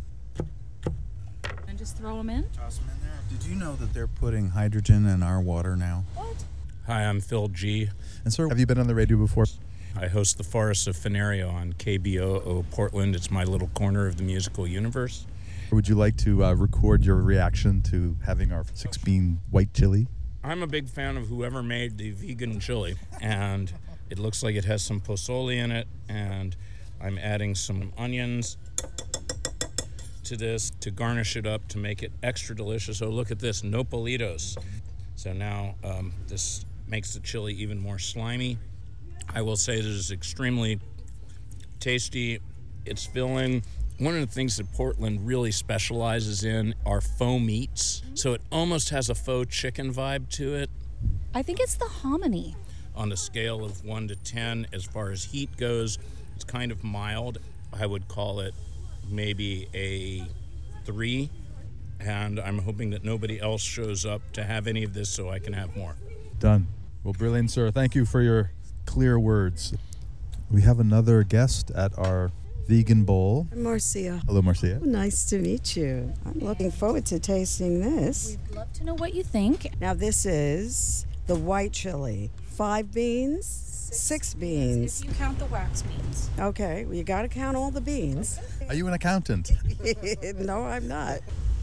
Speaker 7: And just throw them in?
Speaker 13: Toss them in there. Did you know that they're putting hydrogen in our water now?
Speaker 7: What?
Speaker 4: Hi, I'm Phil G.
Speaker 14: And sir, have you been on the radio before?
Speaker 4: I host the Forests of Fenario on KBOO Portland. It's my little corner of the musical universe.
Speaker 14: Would you like to record your reaction to having our 6-bean white chili?
Speaker 4: I'm a big fan of whoever made the vegan chili, and it looks like it has some pozole in it, and I'm adding some onions to this to garnish it up to make it extra delicious. Oh, look at this, nopalitos. So now this makes the chili even more slimy. I will say this is extremely tasty. It's filling. One of the things that Portland really specializes in are faux meats. So it almost has a faux chicken vibe to it.
Speaker 2: I think it's the hominy.
Speaker 4: On a scale of 1 to 10, as far as heat goes, it's kind of mild. I would call it maybe a 3. And I'm hoping that nobody else shows up to have any of this so I can have more.
Speaker 14: Done. Well, brilliant, sir. Thank you for your clear words. We have another guest at our vegan bowl.
Speaker 3: Marcia.
Speaker 14: Hello, Marcia.
Speaker 3: Nice to meet you. I'm looking forward to tasting this.
Speaker 2: We'd love to know what you think.
Speaker 3: Now, this is the white chili. 5 beans, 6 beans.
Speaker 2: If you count the wax beans.
Speaker 3: Okay, well, you got to count all the beans.
Speaker 14: Are you an accountant?
Speaker 3: No, I'm not.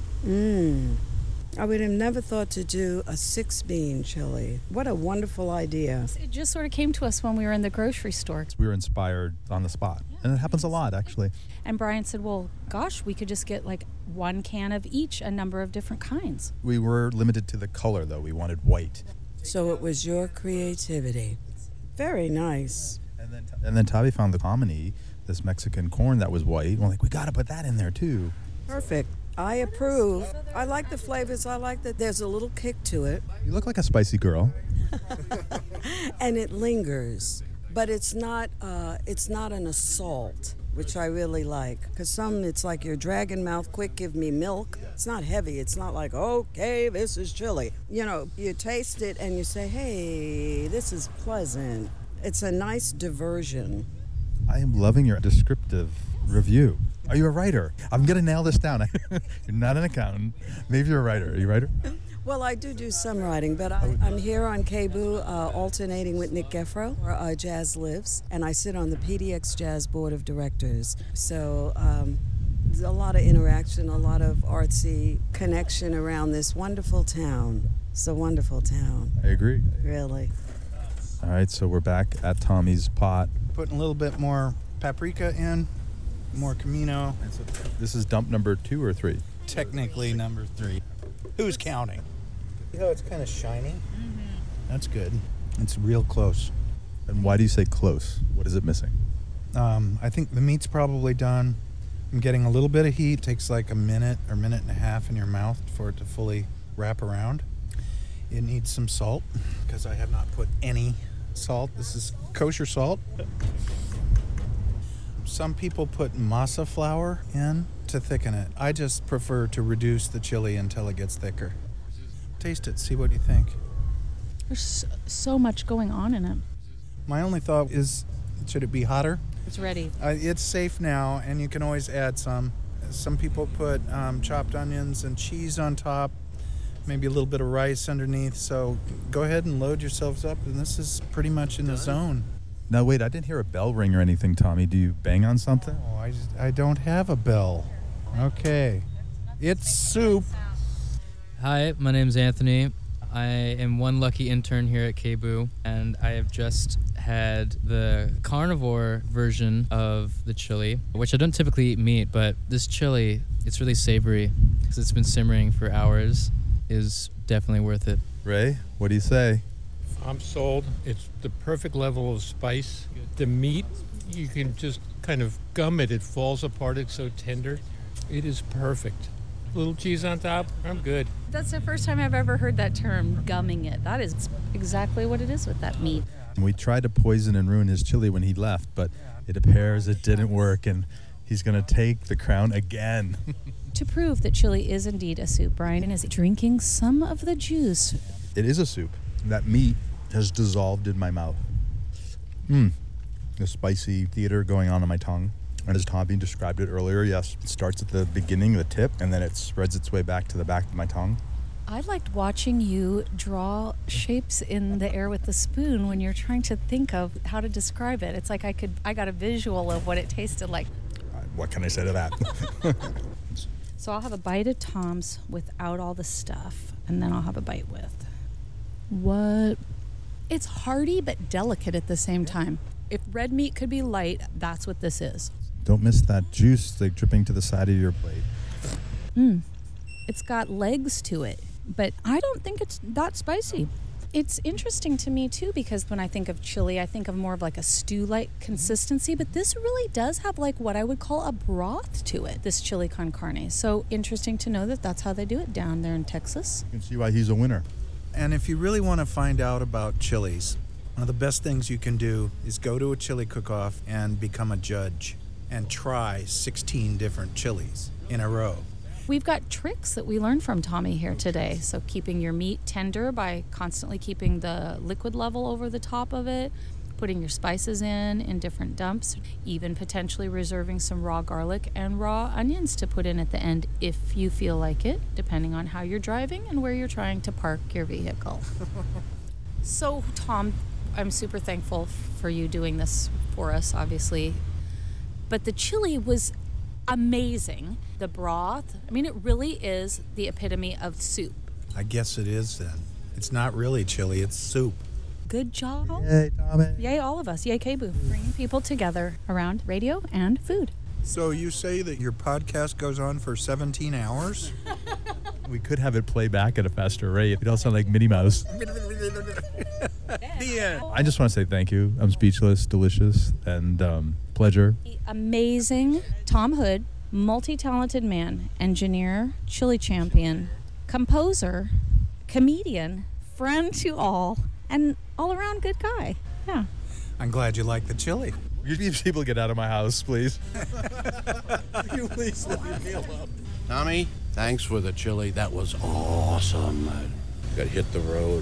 Speaker 3: I would have never thought to do a 6-bean chili. What a wonderful idea.
Speaker 2: It just sort of came to us when we were in the grocery store.
Speaker 14: We were inspired on the spot. And it happens a lot, actually.
Speaker 2: And Brian said, well, gosh, we could just get like 1 can of each, a number of different kinds.
Speaker 14: We were limited to the color, though. We wanted white.
Speaker 3: So it was your creativity. Very nice.
Speaker 14: And then Tavi found the hominy, this Mexican corn that was white. We're like, we got to put that in there, too.
Speaker 3: Perfect. I approve. I like the flavors. I like that there's a little kick to it.
Speaker 14: You look like a spicy girl.
Speaker 3: And it lingers, but it's not an assault, which I really like. Because some, it's like you're dragging mouth, quick, give me milk. It's not heavy. It's not like, okay, this is chili. You know, you taste it and you say, hey, this is pleasant. It's a nice diversion.
Speaker 14: I am loving your descriptive review. Are you a writer? I'm going to nail this down. You're not an accountant. Maybe you're a writer. Are you a writer?
Speaker 3: Well, I do some writing, but I'm here on KBOO alternating with Nick Geffro, where Jazz lives, and I sit on the PDX Jazz Board of Directors. So there's a lot of interaction, a lot of artsy connection around this wonderful town. It's a wonderful town.
Speaker 14: I agree.
Speaker 3: Really.
Speaker 14: All right, so we're back at Tommy's pot.
Speaker 13: Putting a little bit more paprika in, more Camino.
Speaker 14: This is dump number 2 or 3?
Speaker 13: Technically number 3. Who's counting? You know, it's kind of shiny. That's good. It's real close.
Speaker 14: And why do you say close? What is it missing?
Speaker 13: I think the meat's probably done. I'm getting a little bit of heat. It takes like a minute or minute and a half in your mouth for it to fully wrap around. It needs some salt because I have not put any salt. This is kosher salt. Some people put masa flour in to thicken it. I just prefer to reduce the chili until it gets thicker. Taste it, see what you think.
Speaker 2: There's so much going on in it.
Speaker 13: My only thought is, should it be hotter?
Speaker 2: It's ready.
Speaker 13: It's safe now, and you can always add some. Some people put chopped onions and cheese on top, maybe a little bit of rice underneath. So go ahead and load yourselves up, and this is pretty much in the zone.
Speaker 14: Now, wait, I didn't hear a bell ring or anything, Tommy. Do you bang on something?
Speaker 13: Oh, I don't have a bell. Okay. It's soup.
Speaker 23: Hi, my name's Anthony. I am one lucky intern here at KBOO, and I have just had the carnivore version of the chili, which I don't typically eat meat, but this chili, it's really savory because it's been simmering for hours, is definitely worth it.
Speaker 14: Ray, what do you say?
Speaker 15: I'm sold. It's the perfect level of spice. The meat, you can just kind of gum it. It falls apart. It's so tender. It is perfect. Little cheese on top, I'm good.
Speaker 2: That's the first time I've ever heard that term, gumming it. That is exactly what it is with that meat.
Speaker 14: We tried to poison and ruin his chili when he left, but it appears it didn't work, and he's going to take the crown again.
Speaker 2: To prove that chili is indeed a soup, Brian is drinking some of the juice.
Speaker 14: It is a soup. That meat has dissolved in my mouth. The spicy theater going on in my tongue. And as Tommy described it earlier, yes, it starts at the beginning, the tip, and then it spreads its way back to the back of my tongue.
Speaker 2: I liked watching you draw shapes in the air with the spoon when you're trying to think of how to describe it. It's like I got a visual of what it tasted like.
Speaker 14: What can I say to that?
Speaker 2: So I'll have a bite of Tom's without all the stuff, and then I'll have a bite with. What? It's hearty but delicate at the same time. If red meat could be light, that's what this is.
Speaker 14: Don't miss that juice like dripping to the side of your plate.
Speaker 2: It's got legs to it, but I don't think it's that spicy. It's interesting to me too, because when I think of chili, I think of more of like a stew-like consistency, but this really does have like what I would call a broth to it, this chili con carne. So interesting to know that that's how they do it down there in Texas.
Speaker 14: You can see why he's a winner.
Speaker 13: And if you really want to find out about chilies, one of the best things you can do is go to a chili cook-off and become a judge and try 16 different chilies in a row.
Speaker 2: We've got tricks that we learned from Tommy here today. So keeping your meat tender by constantly keeping the liquid level over the top of it, putting your spices in different dumps, even potentially reserving some raw garlic and raw onions to put in at the end if you feel like it, depending on how you're driving and where you're trying to park your vehicle. So, Tom, I'm super thankful for you doing this for us, obviously. But the chili was amazing. The broth, I mean, it really is the epitome of soup.
Speaker 13: I guess it is then. It's not really chili, it's soup.
Speaker 2: Good job.
Speaker 14: Yay, Tommy.
Speaker 2: Yay, all of us. Yay, KBOO. Bringing people together around radio and food.
Speaker 13: So you say that your podcast goes on for 17 hours?
Speaker 8: We could have it play back at a faster rate. It all sound like Minnie Mouse. I just want to say thank you. I'm speechless, delicious, and pleasure.
Speaker 2: Amazing Tom Hood, multi-talented man, engineer, chili champion, composer, comedian, friend to all, and all-around good guy. Yeah.
Speaker 13: I'm glad you like the chili.
Speaker 8: These people get out of my house, please.
Speaker 13: You please leave me alone.
Speaker 5: Tommy, thanks for the chili. That was awesome. Got to hit the road.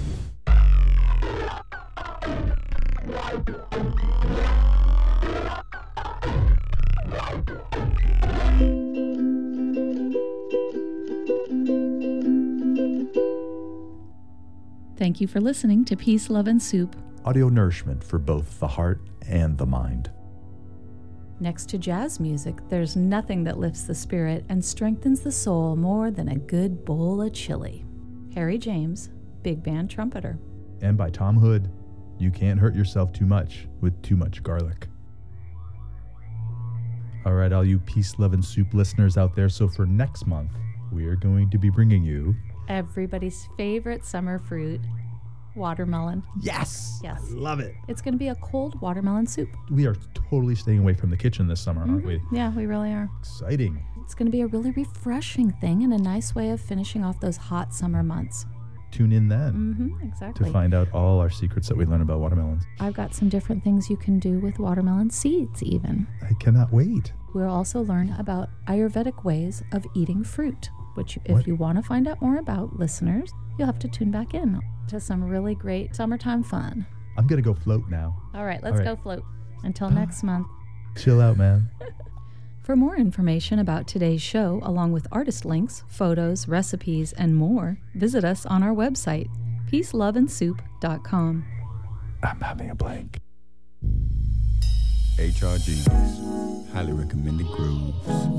Speaker 7: Thank you for listening to Peace, Love, and Soup.
Speaker 8: Audio nourishment for both the heart and the mind.
Speaker 7: Next to jazz music, there's nothing that lifts the spirit and strengthens the soul more than a good bowl of chili. Harry James, big band trumpeter.
Speaker 8: And by Tom Hood, you can't hurt yourself too much with too much garlic. All right, all you Peace, Love, and Soup listeners out there, so for next month, we are going to be bringing you
Speaker 7: everybody's favorite summer fruit, watermelon.
Speaker 8: Yes!
Speaker 7: Yes.
Speaker 8: I love it.
Speaker 7: It's going to be a cold watermelon soup.
Speaker 8: We are totally staying away from the kitchen this summer, aren't we?
Speaker 7: Yeah, we really are.
Speaker 8: Exciting.
Speaker 7: It's going to be a really refreshing thing and a nice way of finishing off those hot summer months.
Speaker 8: Tune in then
Speaker 7: exactly.
Speaker 8: to find out all our secrets that we learn about watermelons.
Speaker 7: I've got some different things you can do with watermelon seeds even.
Speaker 8: I cannot wait.
Speaker 7: We'll also learn about Ayurvedic ways of eating fruit, which if you want to find out more about, listeners, you'll have to tune back in to some really great summertime fun.
Speaker 8: I'm going to go float now.
Speaker 7: All right, let's go float. Until next month.
Speaker 8: Chill out, man.
Speaker 7: For more information about today's show, along with artist links, photos, recipes, and more, visit us on our website, peaceloveandsoup.com.
Speaker 8: I'm having a blank.
Speaker 6: HRGs, highly recommended grooves.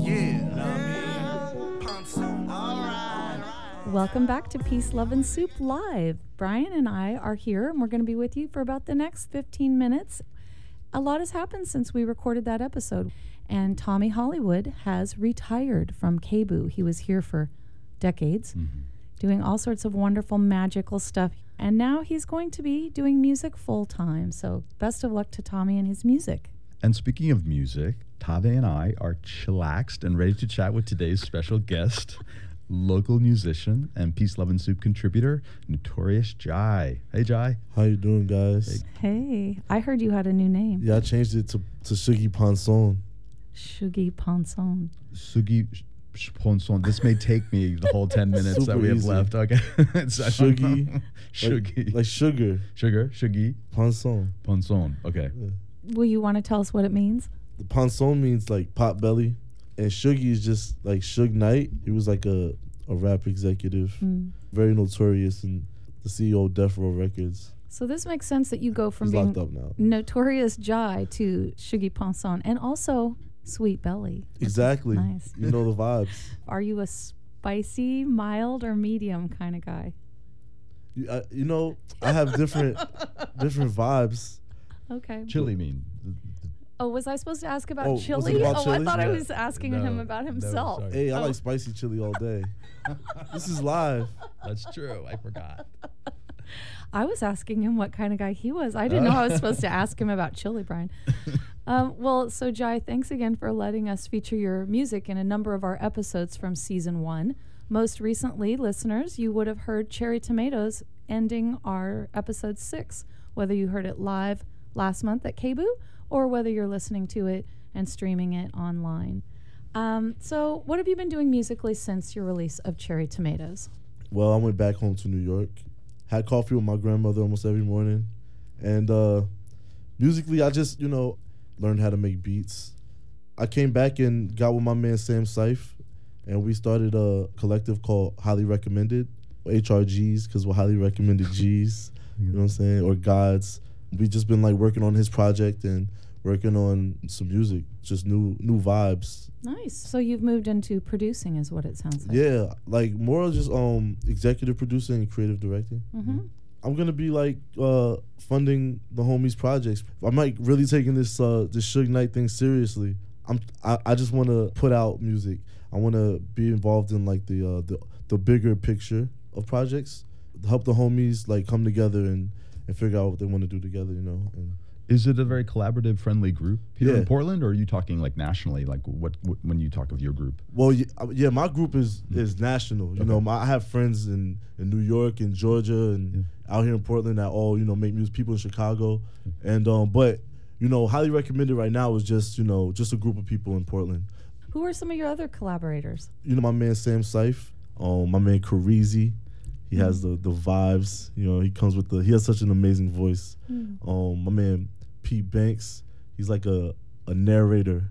Speaker 7: Welcome back to Peace, Love, and Soup Live. Brian and I are here, and we're going to be with you for about the next 15 minutes. A lot has happened since we recorded that episode, and Tommy Hollywood has retired from KBOO. He was here for decades, doing all sorts of wonderful, magical stuff, and now he's going to be doing music full-time. So best of luck to Tommy and his music.
Speaker 8: And speaking of music, Tave and I are chillaxed and ready to chat with today's special guest, local musician and Peace, Love, and Soup contributor, Notorious Jai. Hey, Jai.
Speaker 12: How you doing, guys?
Speaker 7: Hey, I heard you had a new name.
Speaker 12: Yeah, I changed it to Sugi Ponson.
Speaker 7: Sugi Ponson.
Speaker 8: Sugi Ponson. This may take me the whole 10 minutes
Speaker 12: Super
Speaker 8: that we have
Speaker 12: easy.
Speaker 8: left. Okay.
Speaker 12: Sugi.
Speaker 8: Sugi.
Speaker 12: Like sugar.
Speaker 8: Sugar. Sugi.
Speaker 12: Ponson.
Speaker 8: Ponson. Okay.
Speaker 12: Yeah.
Speaker 7: Will you want to tell us what it means?
Speaker 12: The Ponson means like pot belly. And Sugi is just like Suge Knight. He was like a rap executive. Very notorious and the CEO of Death Row Records.
Speaker 7: So this makes sense that you go from
Speaker 12: He's
Speaker 7: being
Speaker 12: locked up now.
Speaker 7: Notorious Jai to Sugi Ponson and also Sweet Belly.
Speaker 12: Exactly.
Speaker 7: Nice.
Speaker 12: You know the vibes.
Speaker 7: Are you a spicy, mild, or medium kind of guy?
Speaker 12: You know, I have different vibes.
Speaker 7: Okay.
Speaker 8: Chili mean.
Speaker 7: Oh, was I supposed to ask about
Speaker 12: was it
Speaker 7: chili?
Speaker 12: about chili?
Speaker 7: I thought I
Speaker 12: Yeah.
Speaker 7: was asking him about himself.
Speaker 12: Hey, I like spicy chili all day. This is live.
Speaker 8: That's true. I forgot.
Speaker 7: I was asking him what kind of guy he was. I didn't know I was supposed to ask him about chili, Brian. Well, so Jai, thanks again for letting us feature your music in a number of our episodes from season 1. Most recently, listeners, you would have heard Cherry Tomatoes ending our episode 6, whether you heard it live last month at KBOO or whether you're listening to it and streaming it online. So what have you been doing musically since your release of Cherry Tomatoes?
Speaker 12: Well, I went back home to New York, had coffee with my grandmother almost every morning, and musically I just, learned how to make beats. I came back and got with my man Sam Seif, and we started a collective called Highly Recommended, HRGs, because we're highly recommended Gs, you know what I'm saying, or gods. We just been like working on his project and working on some music, just new vibes.
Speaker 7: Nice. So you've moved into producing is what it sounds like.
Speaker 12: Yeah, like more of just executive producing and creative directing.
Speaker 7: Mm-hmm.
Speaker 12: I'm gonna be like funding the homies' projects. I'm like really taking this Suge Knight thing seriously. I just want to put out music. I want to be involved in like the bigger picture of projects, help the homies like come together and figure out what they want to do together, And
Speaker 14: is it a very collaborative, friendly group here
Speaker 12: Yeah.
Speaker 14: in Portland, or are you talking like nationally? Like what when you talk of your group?
Speaker 12: Well, yeah, my group is national. You know, I have friends in New York and Georgia and out here in Portland that all make music. People in Chicago, and but Highly Recommended right now is just just a group of people in Portland.
Speaker 7: Who are some of your other collaborators?
Speaker 12: My man Sam Seif, my man Karizi. He has the vibes. He comes with he has such an amazing voice. My man Pete Banks, he's like a narrator.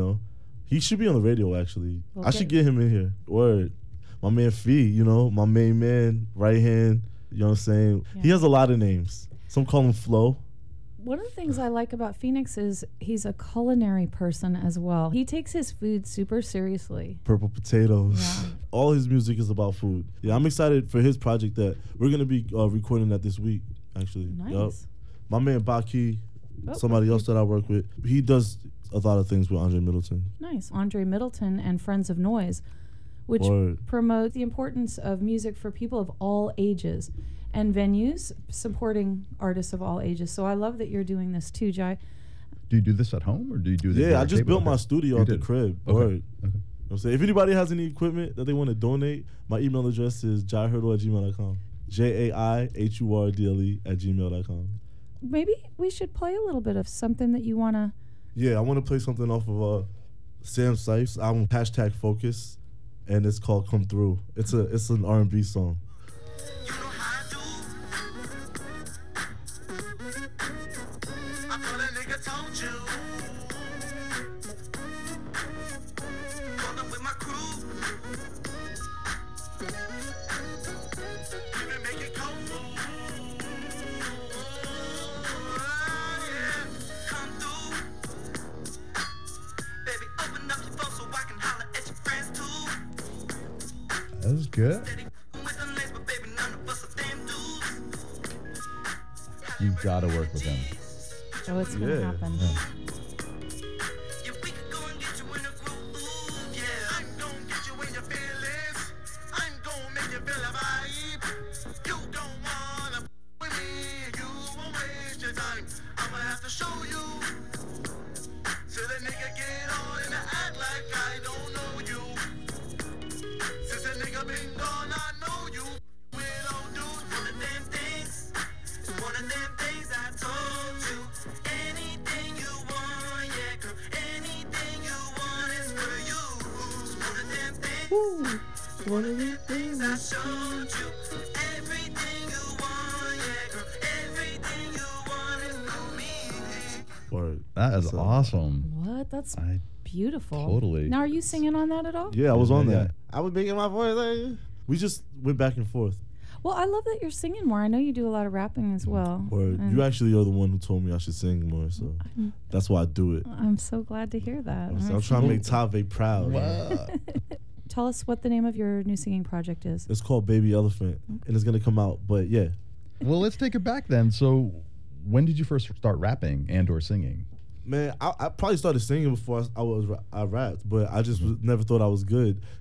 Speaker 12: He should be on the radio actually.
Speaker 7: Well,
Speaker 12: I should get him in here. Word. My man Fee, my main man, right hand. You know what I'm saying?
Speaker 7: Yeah.
Speaker 12: He has a lot of names. Some call him Flo.
Speaker 7: One of the things I like about Phoenix is he's a culinary person as well. He takes his food super seriously.
Speaker 12: Purple Potatoes. Yeah. All his music is about food. Yeah, I'm excited for his project that we're going to be recording that this week, actually.
Speaker 7: Nice.
Speaker 12: Yep. My man Baki, somebody else that I work with, he does a lot of things with Andre Middleton.
Speaker 7: Nice. Andre Middleton and Friends of Noise, which promote the importance of music for people of all ages and venues supporting artists of all ages. So I love that you're doing this too, Jai.
Speaker 14: Do you do this at home or do you do this?
Speaker 12: Yeah, I just built my studio at the crib.
Speaker 14: Okay.
Speaker 12: Word. You know what I'm saying? If anybody has any equipment that they want to donate, my email address is jaihurdle@gmail.com. JAIHURDLE@gmail.com.
Speaker 7: Maybe we should play a little bit of something that you want to...
Speaker 12: Yeah, I want to play something off of Sam Seif's album #Focus, and it's called Come Through. It's an R&B song.
Speaker 14: That was good. You've got to work with him.
Speaker 7: Oh, it's going to happen.
Speaker 14: Yeah.
Speaker 7: One of the things I showed you,
Speaker 16: everything you want, yeah, girl, everything you want is for me.
Speaker 12: Word.
Speaker 14: That is awesome.
Speaker 7: What? That's beautiful.
Speaker 14: Totally.
Speaker 7: Now, are you singing on that at all?
Speaker 12: Yeah, I was on that. I was making my voice. We just went back and forth.
Speaker 7: Well, I love that you're singing more. I know you do a lot of rapping as well.
Speaker 12: Word. You actually are the one who told me I should sing more, so that's why I do it.
Speaker 7: I'm so glad to hear that.
Speaker 12: I'm trying to make Tave proud.
Speaker 7: Tell us what the name of your new singing project is.
Speaker 12: It's called Baby Elephant, and it's going to come out, but yeah.
Speaker 14: Well, let's take it back then. So when did you first start rapping and or singing?
Speaker 12: Man, I probably started singing before I rapped, but I just never thought I was good.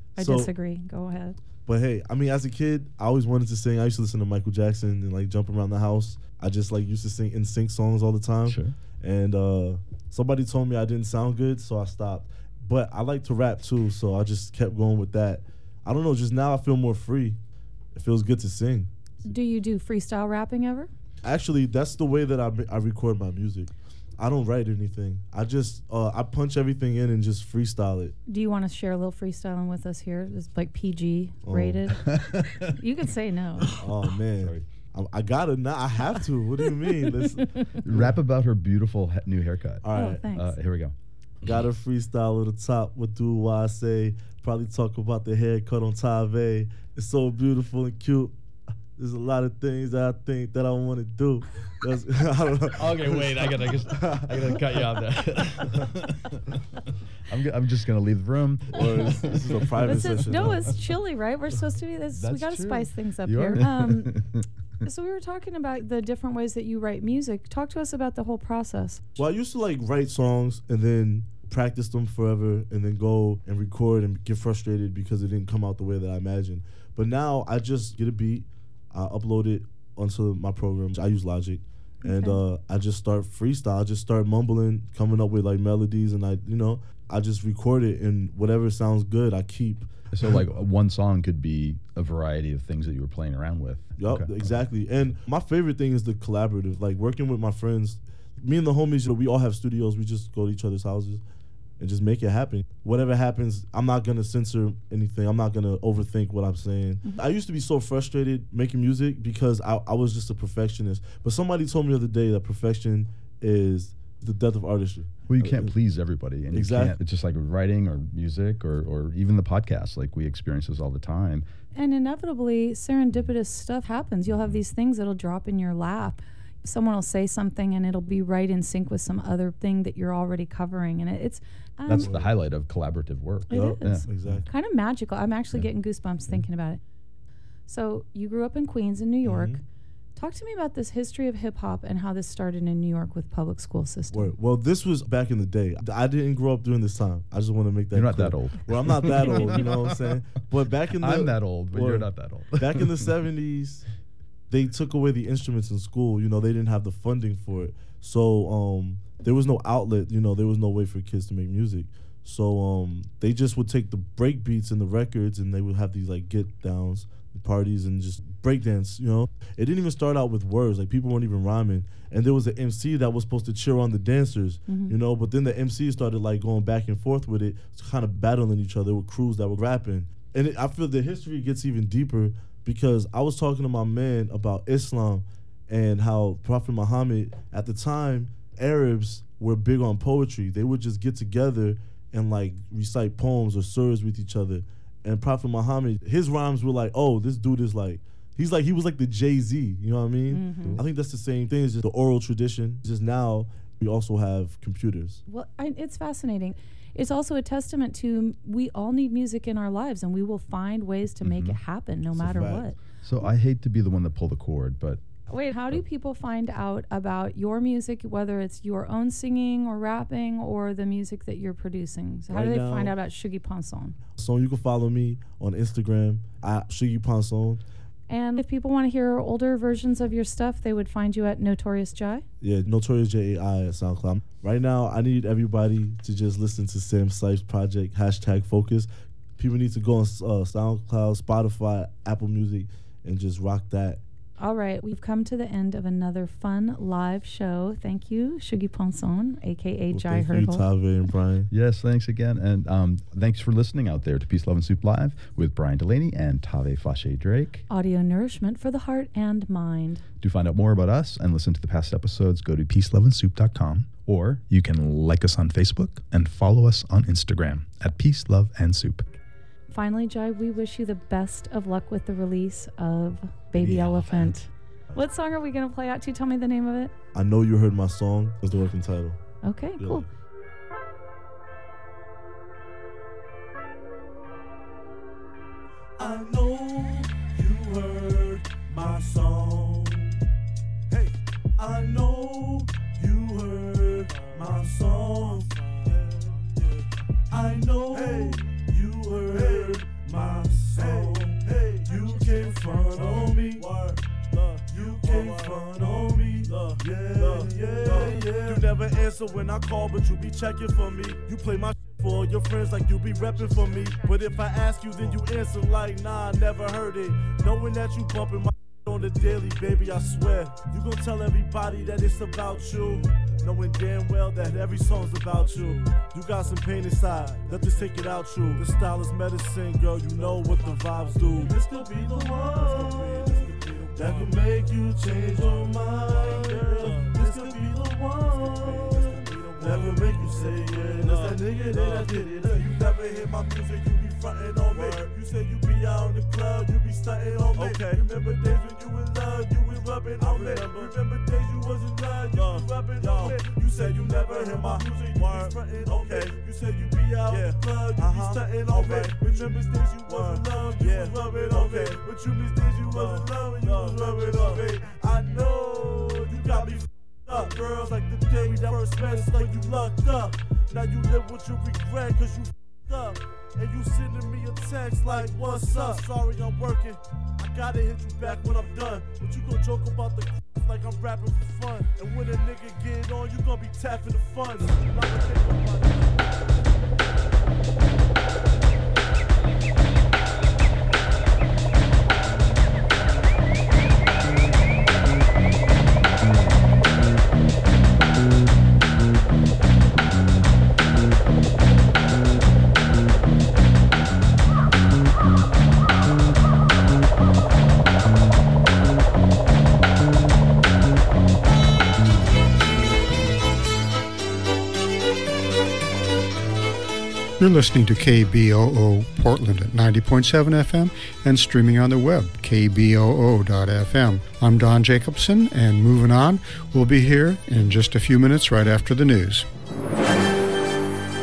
Speaker 2: I disagree. Go ahead.
Speaker 12: But hey, I mean, as a kid, I always wanted to sing. I used to listen to Michael Jackson and like jump around the house. I just like used to sing NSYNC songs all the time.
Speaker 8: Sure.
Speaker 12: And somebody told me I didn't sound good, so I stopped. But I like to rap too, so I just kept going with that. I don't know, just now I feel more free. It feels good to sing.
Speaker 2: Do you do freestyle rapping ever?
Speaker 12: Actually, that's the way that I record my music. I don't write anything. I just I punch everything in and just freestyle it.
Speaker 2: Do you want to share a little freestyling with us here? It's like PG rated. You can say no.
Speaker 12: Oh man, I gotta now. I have to. What do you mean? Listen.
Speaker 8: Rap about her beautiful new haircut.
Speaker 12: All right,
Speaker 2: thanks.
Speaker 8: Here we go.
Speaker 12: Got a freestyle at the top. What do I say? Probably talk about the haircut on Tave. It's so beautiful and cute. There's a lot of things that I think that I want to do. I don't know.
Speaker 8: Okay, wait. I gotta cut you off there. I'm just gonna leave the room.
Speaker 12: This is a private session.
Speaker 2: No, it's chilly, right? We're supposed to be this. We got to spice things up here. So we were talking about the different ways that you write music. Talk to us about the whole process.
Speaker 12: Well, I used to like write songs and then practice them forever and then go and record and get frustrated because it didn't come out the way that I imagined. But now I just get a beat, I upload it onto my program. I use Logic. And I just start freestyle. I just start mumbling, coming up with like melodies, and I just record it, and whatever sounds good, I keep.
Speaker 8: So like one song could be a variety of things that you were playing around with.
Speaker 12: Yup, exactly. And my favorite thing is the collaborative, like working with my friends. Me and the homies, we all have studios. We just go to each other's houses and just make it happen. Whatever happens, I'm not gonna censor anything. I'm not gonna overthink what I'm saying. I used to be so frustrated making music because I was just a perfectionist. But somebody told me the other day that perfection is the death of artistry.
Speaker 8: Well, you can't please everybody. And
Speaker 12: exactly.
Speaker 8: You can't, it's just like writing or music or even the podcast. Like we experience this all the time.
Speaker 2: And inevitably, serendipitous stuff happens. You'll have these things that'll drop in your lap. Someone will say something and it'll be right in sync with some other thing that you're already covering. And it's...
Speaker 8: that's the highlight of collaborative work.
Speaker 2: It is.
Speaker 12: Yeah, exactly.
Speaker 2: Kind of magical. I'm actually getting goosebumps thinking about it. So you grew up in Queens in New York. Talk to me about this history of hip-hop and how this started in New York with public school system.
Speaker 12: Well, this was back in the day. I didn't grow up during this time. I just want to make that
Speaker 8: You're not
Speaker 12: clear.
Speaker 8: that old.
Speaker 12: Well, I'm not that old, you know what I'm saying? But back in the...
Speaker 8: I'm that old, but you're not that old.
Speaker 12: Back in the 70s, they took away the instruments in school. You know, they didn't have the funding for it. So there was no outlet. You know, there was no way for kids to make music. So they just would take the break beats and the records and they would have these like get downs, parties, and just breakdance, you know. It didn't even start out with words. Like people weren't even rhyming. And there was an MC that was supposed to cheer on the dancers, you know, but then the MC started like going back and forth with it, kind of battling each other with crews that were rapping. And I feel the history gets even deeper because I was talking to my man about Islam and how Prophet Muhammad, at the time, Arabs were big on poetry. They would just get together and like recite poems or surahs with each other. And Prophet Muhammad, his rhymes were like, oh, this dude is like, he was like the Jay-Z, you know what I mean? I think that's the same thing, it's just the oral tradition. Just now, we also have computers.
Speaker 2: Well, it's fascinating. It's also a testament to we all need music in our lives, and we will find ways to make it happen no matter what.
Speaker 8: So I hate to be the one that pulled the cord, but...
Speaker 2: Wait, how do people find out about your music, whether it's your own singing or rapping or the music that you're producing? So how do they find out about Shuggie Ponson?
Speaker 12: So you can follow me on Instagram at Shuggie Ponson.
Speaker 2: And if people want to hear older versions of your stuff, they would find you at Notorious Jai?
Speaker 12: Yeah, Notorious J.A.I. at SoundCloud. Right now, I need everybody to just listen to Sam Sipes' project, #Focus. People need to go on SoundCloud, Spotify, Apple Music, and just rock that.
Speaker 2: All right, we've come to the end of another fun live show. Thank you, Shuggie Ponson, a.k.a. Jai Hurdle.
Speaker 12: Thank you, Tave and Brian.
Speaker 8: Yes, thanks again. And thanks for listening out there to Peace, Love, and Soup Live with Brian Delaney and Tave Fashe Drake.
Speaker 2: Audio nourishment for the heart and mind.
Speaker 8: To find out more about us and listen to the past episodes, go to peaceloveandsoup.com, or you can like us on Facebook and follow us on Instagram at Peace, Love, and Soup.
Speaker 2: Finally, Jai, we wish you the best of luck with the release of Baby Elephant. What song are we going to play out to? Tell me the name of it.
Speaker 12: I Know You Heard My Song is the working title.
Speaker 2: Okay, cool.
Speaker 9: I know you heard my song. Hey, I know you heard my song. I know you heard answer when I call, but you be checking for me. You play my for all your friends like you be repping for me. But if I ask you, then you answer like, nah, I never heard it. Knowing that you bumping my on the daily, baby, I swear. You gon' tell everybody that it's about you, knowing damn well that every song's about you. You got some pain inside, let this take it out you. This style is medicine, girl, you know what the vibes do. This could be the one that could make you change your mind, girl. This could be the one that could make you say yeah. That's that nigga that I did it. You never hear my music, you be frontin' on me. You say you be out in the club, you be stuntin' on me. Okay. Remember days when you in love, you was rubbing on me. Remember days you was in love, you was rubbing on me. You said you never hear my music, you be frontin' on me. You said you be out in the club, you be stuntin' on me. Remember days you was in love, you was rubbing on me. But you miss days you was in love, and you was rubbing on me. I know you got me up, girls, like the day we first met, it's like you lucked up. Now you live with your regret, cause you f***ed up. And you sending me a text like, what's up? Sorry, I'm working. I gotta hit you back when I'm done. But you gon' joke about the like I'm rapping for fun. And when a nigga get on, you gon' be tapping the funds.
Speaker 1: You're listening to KBOO Portland at 90.7 FM and streaming on the web, kboo.fm. I'm Don Jacobson, and moving on, we'll be here in just a few minutes right after the news.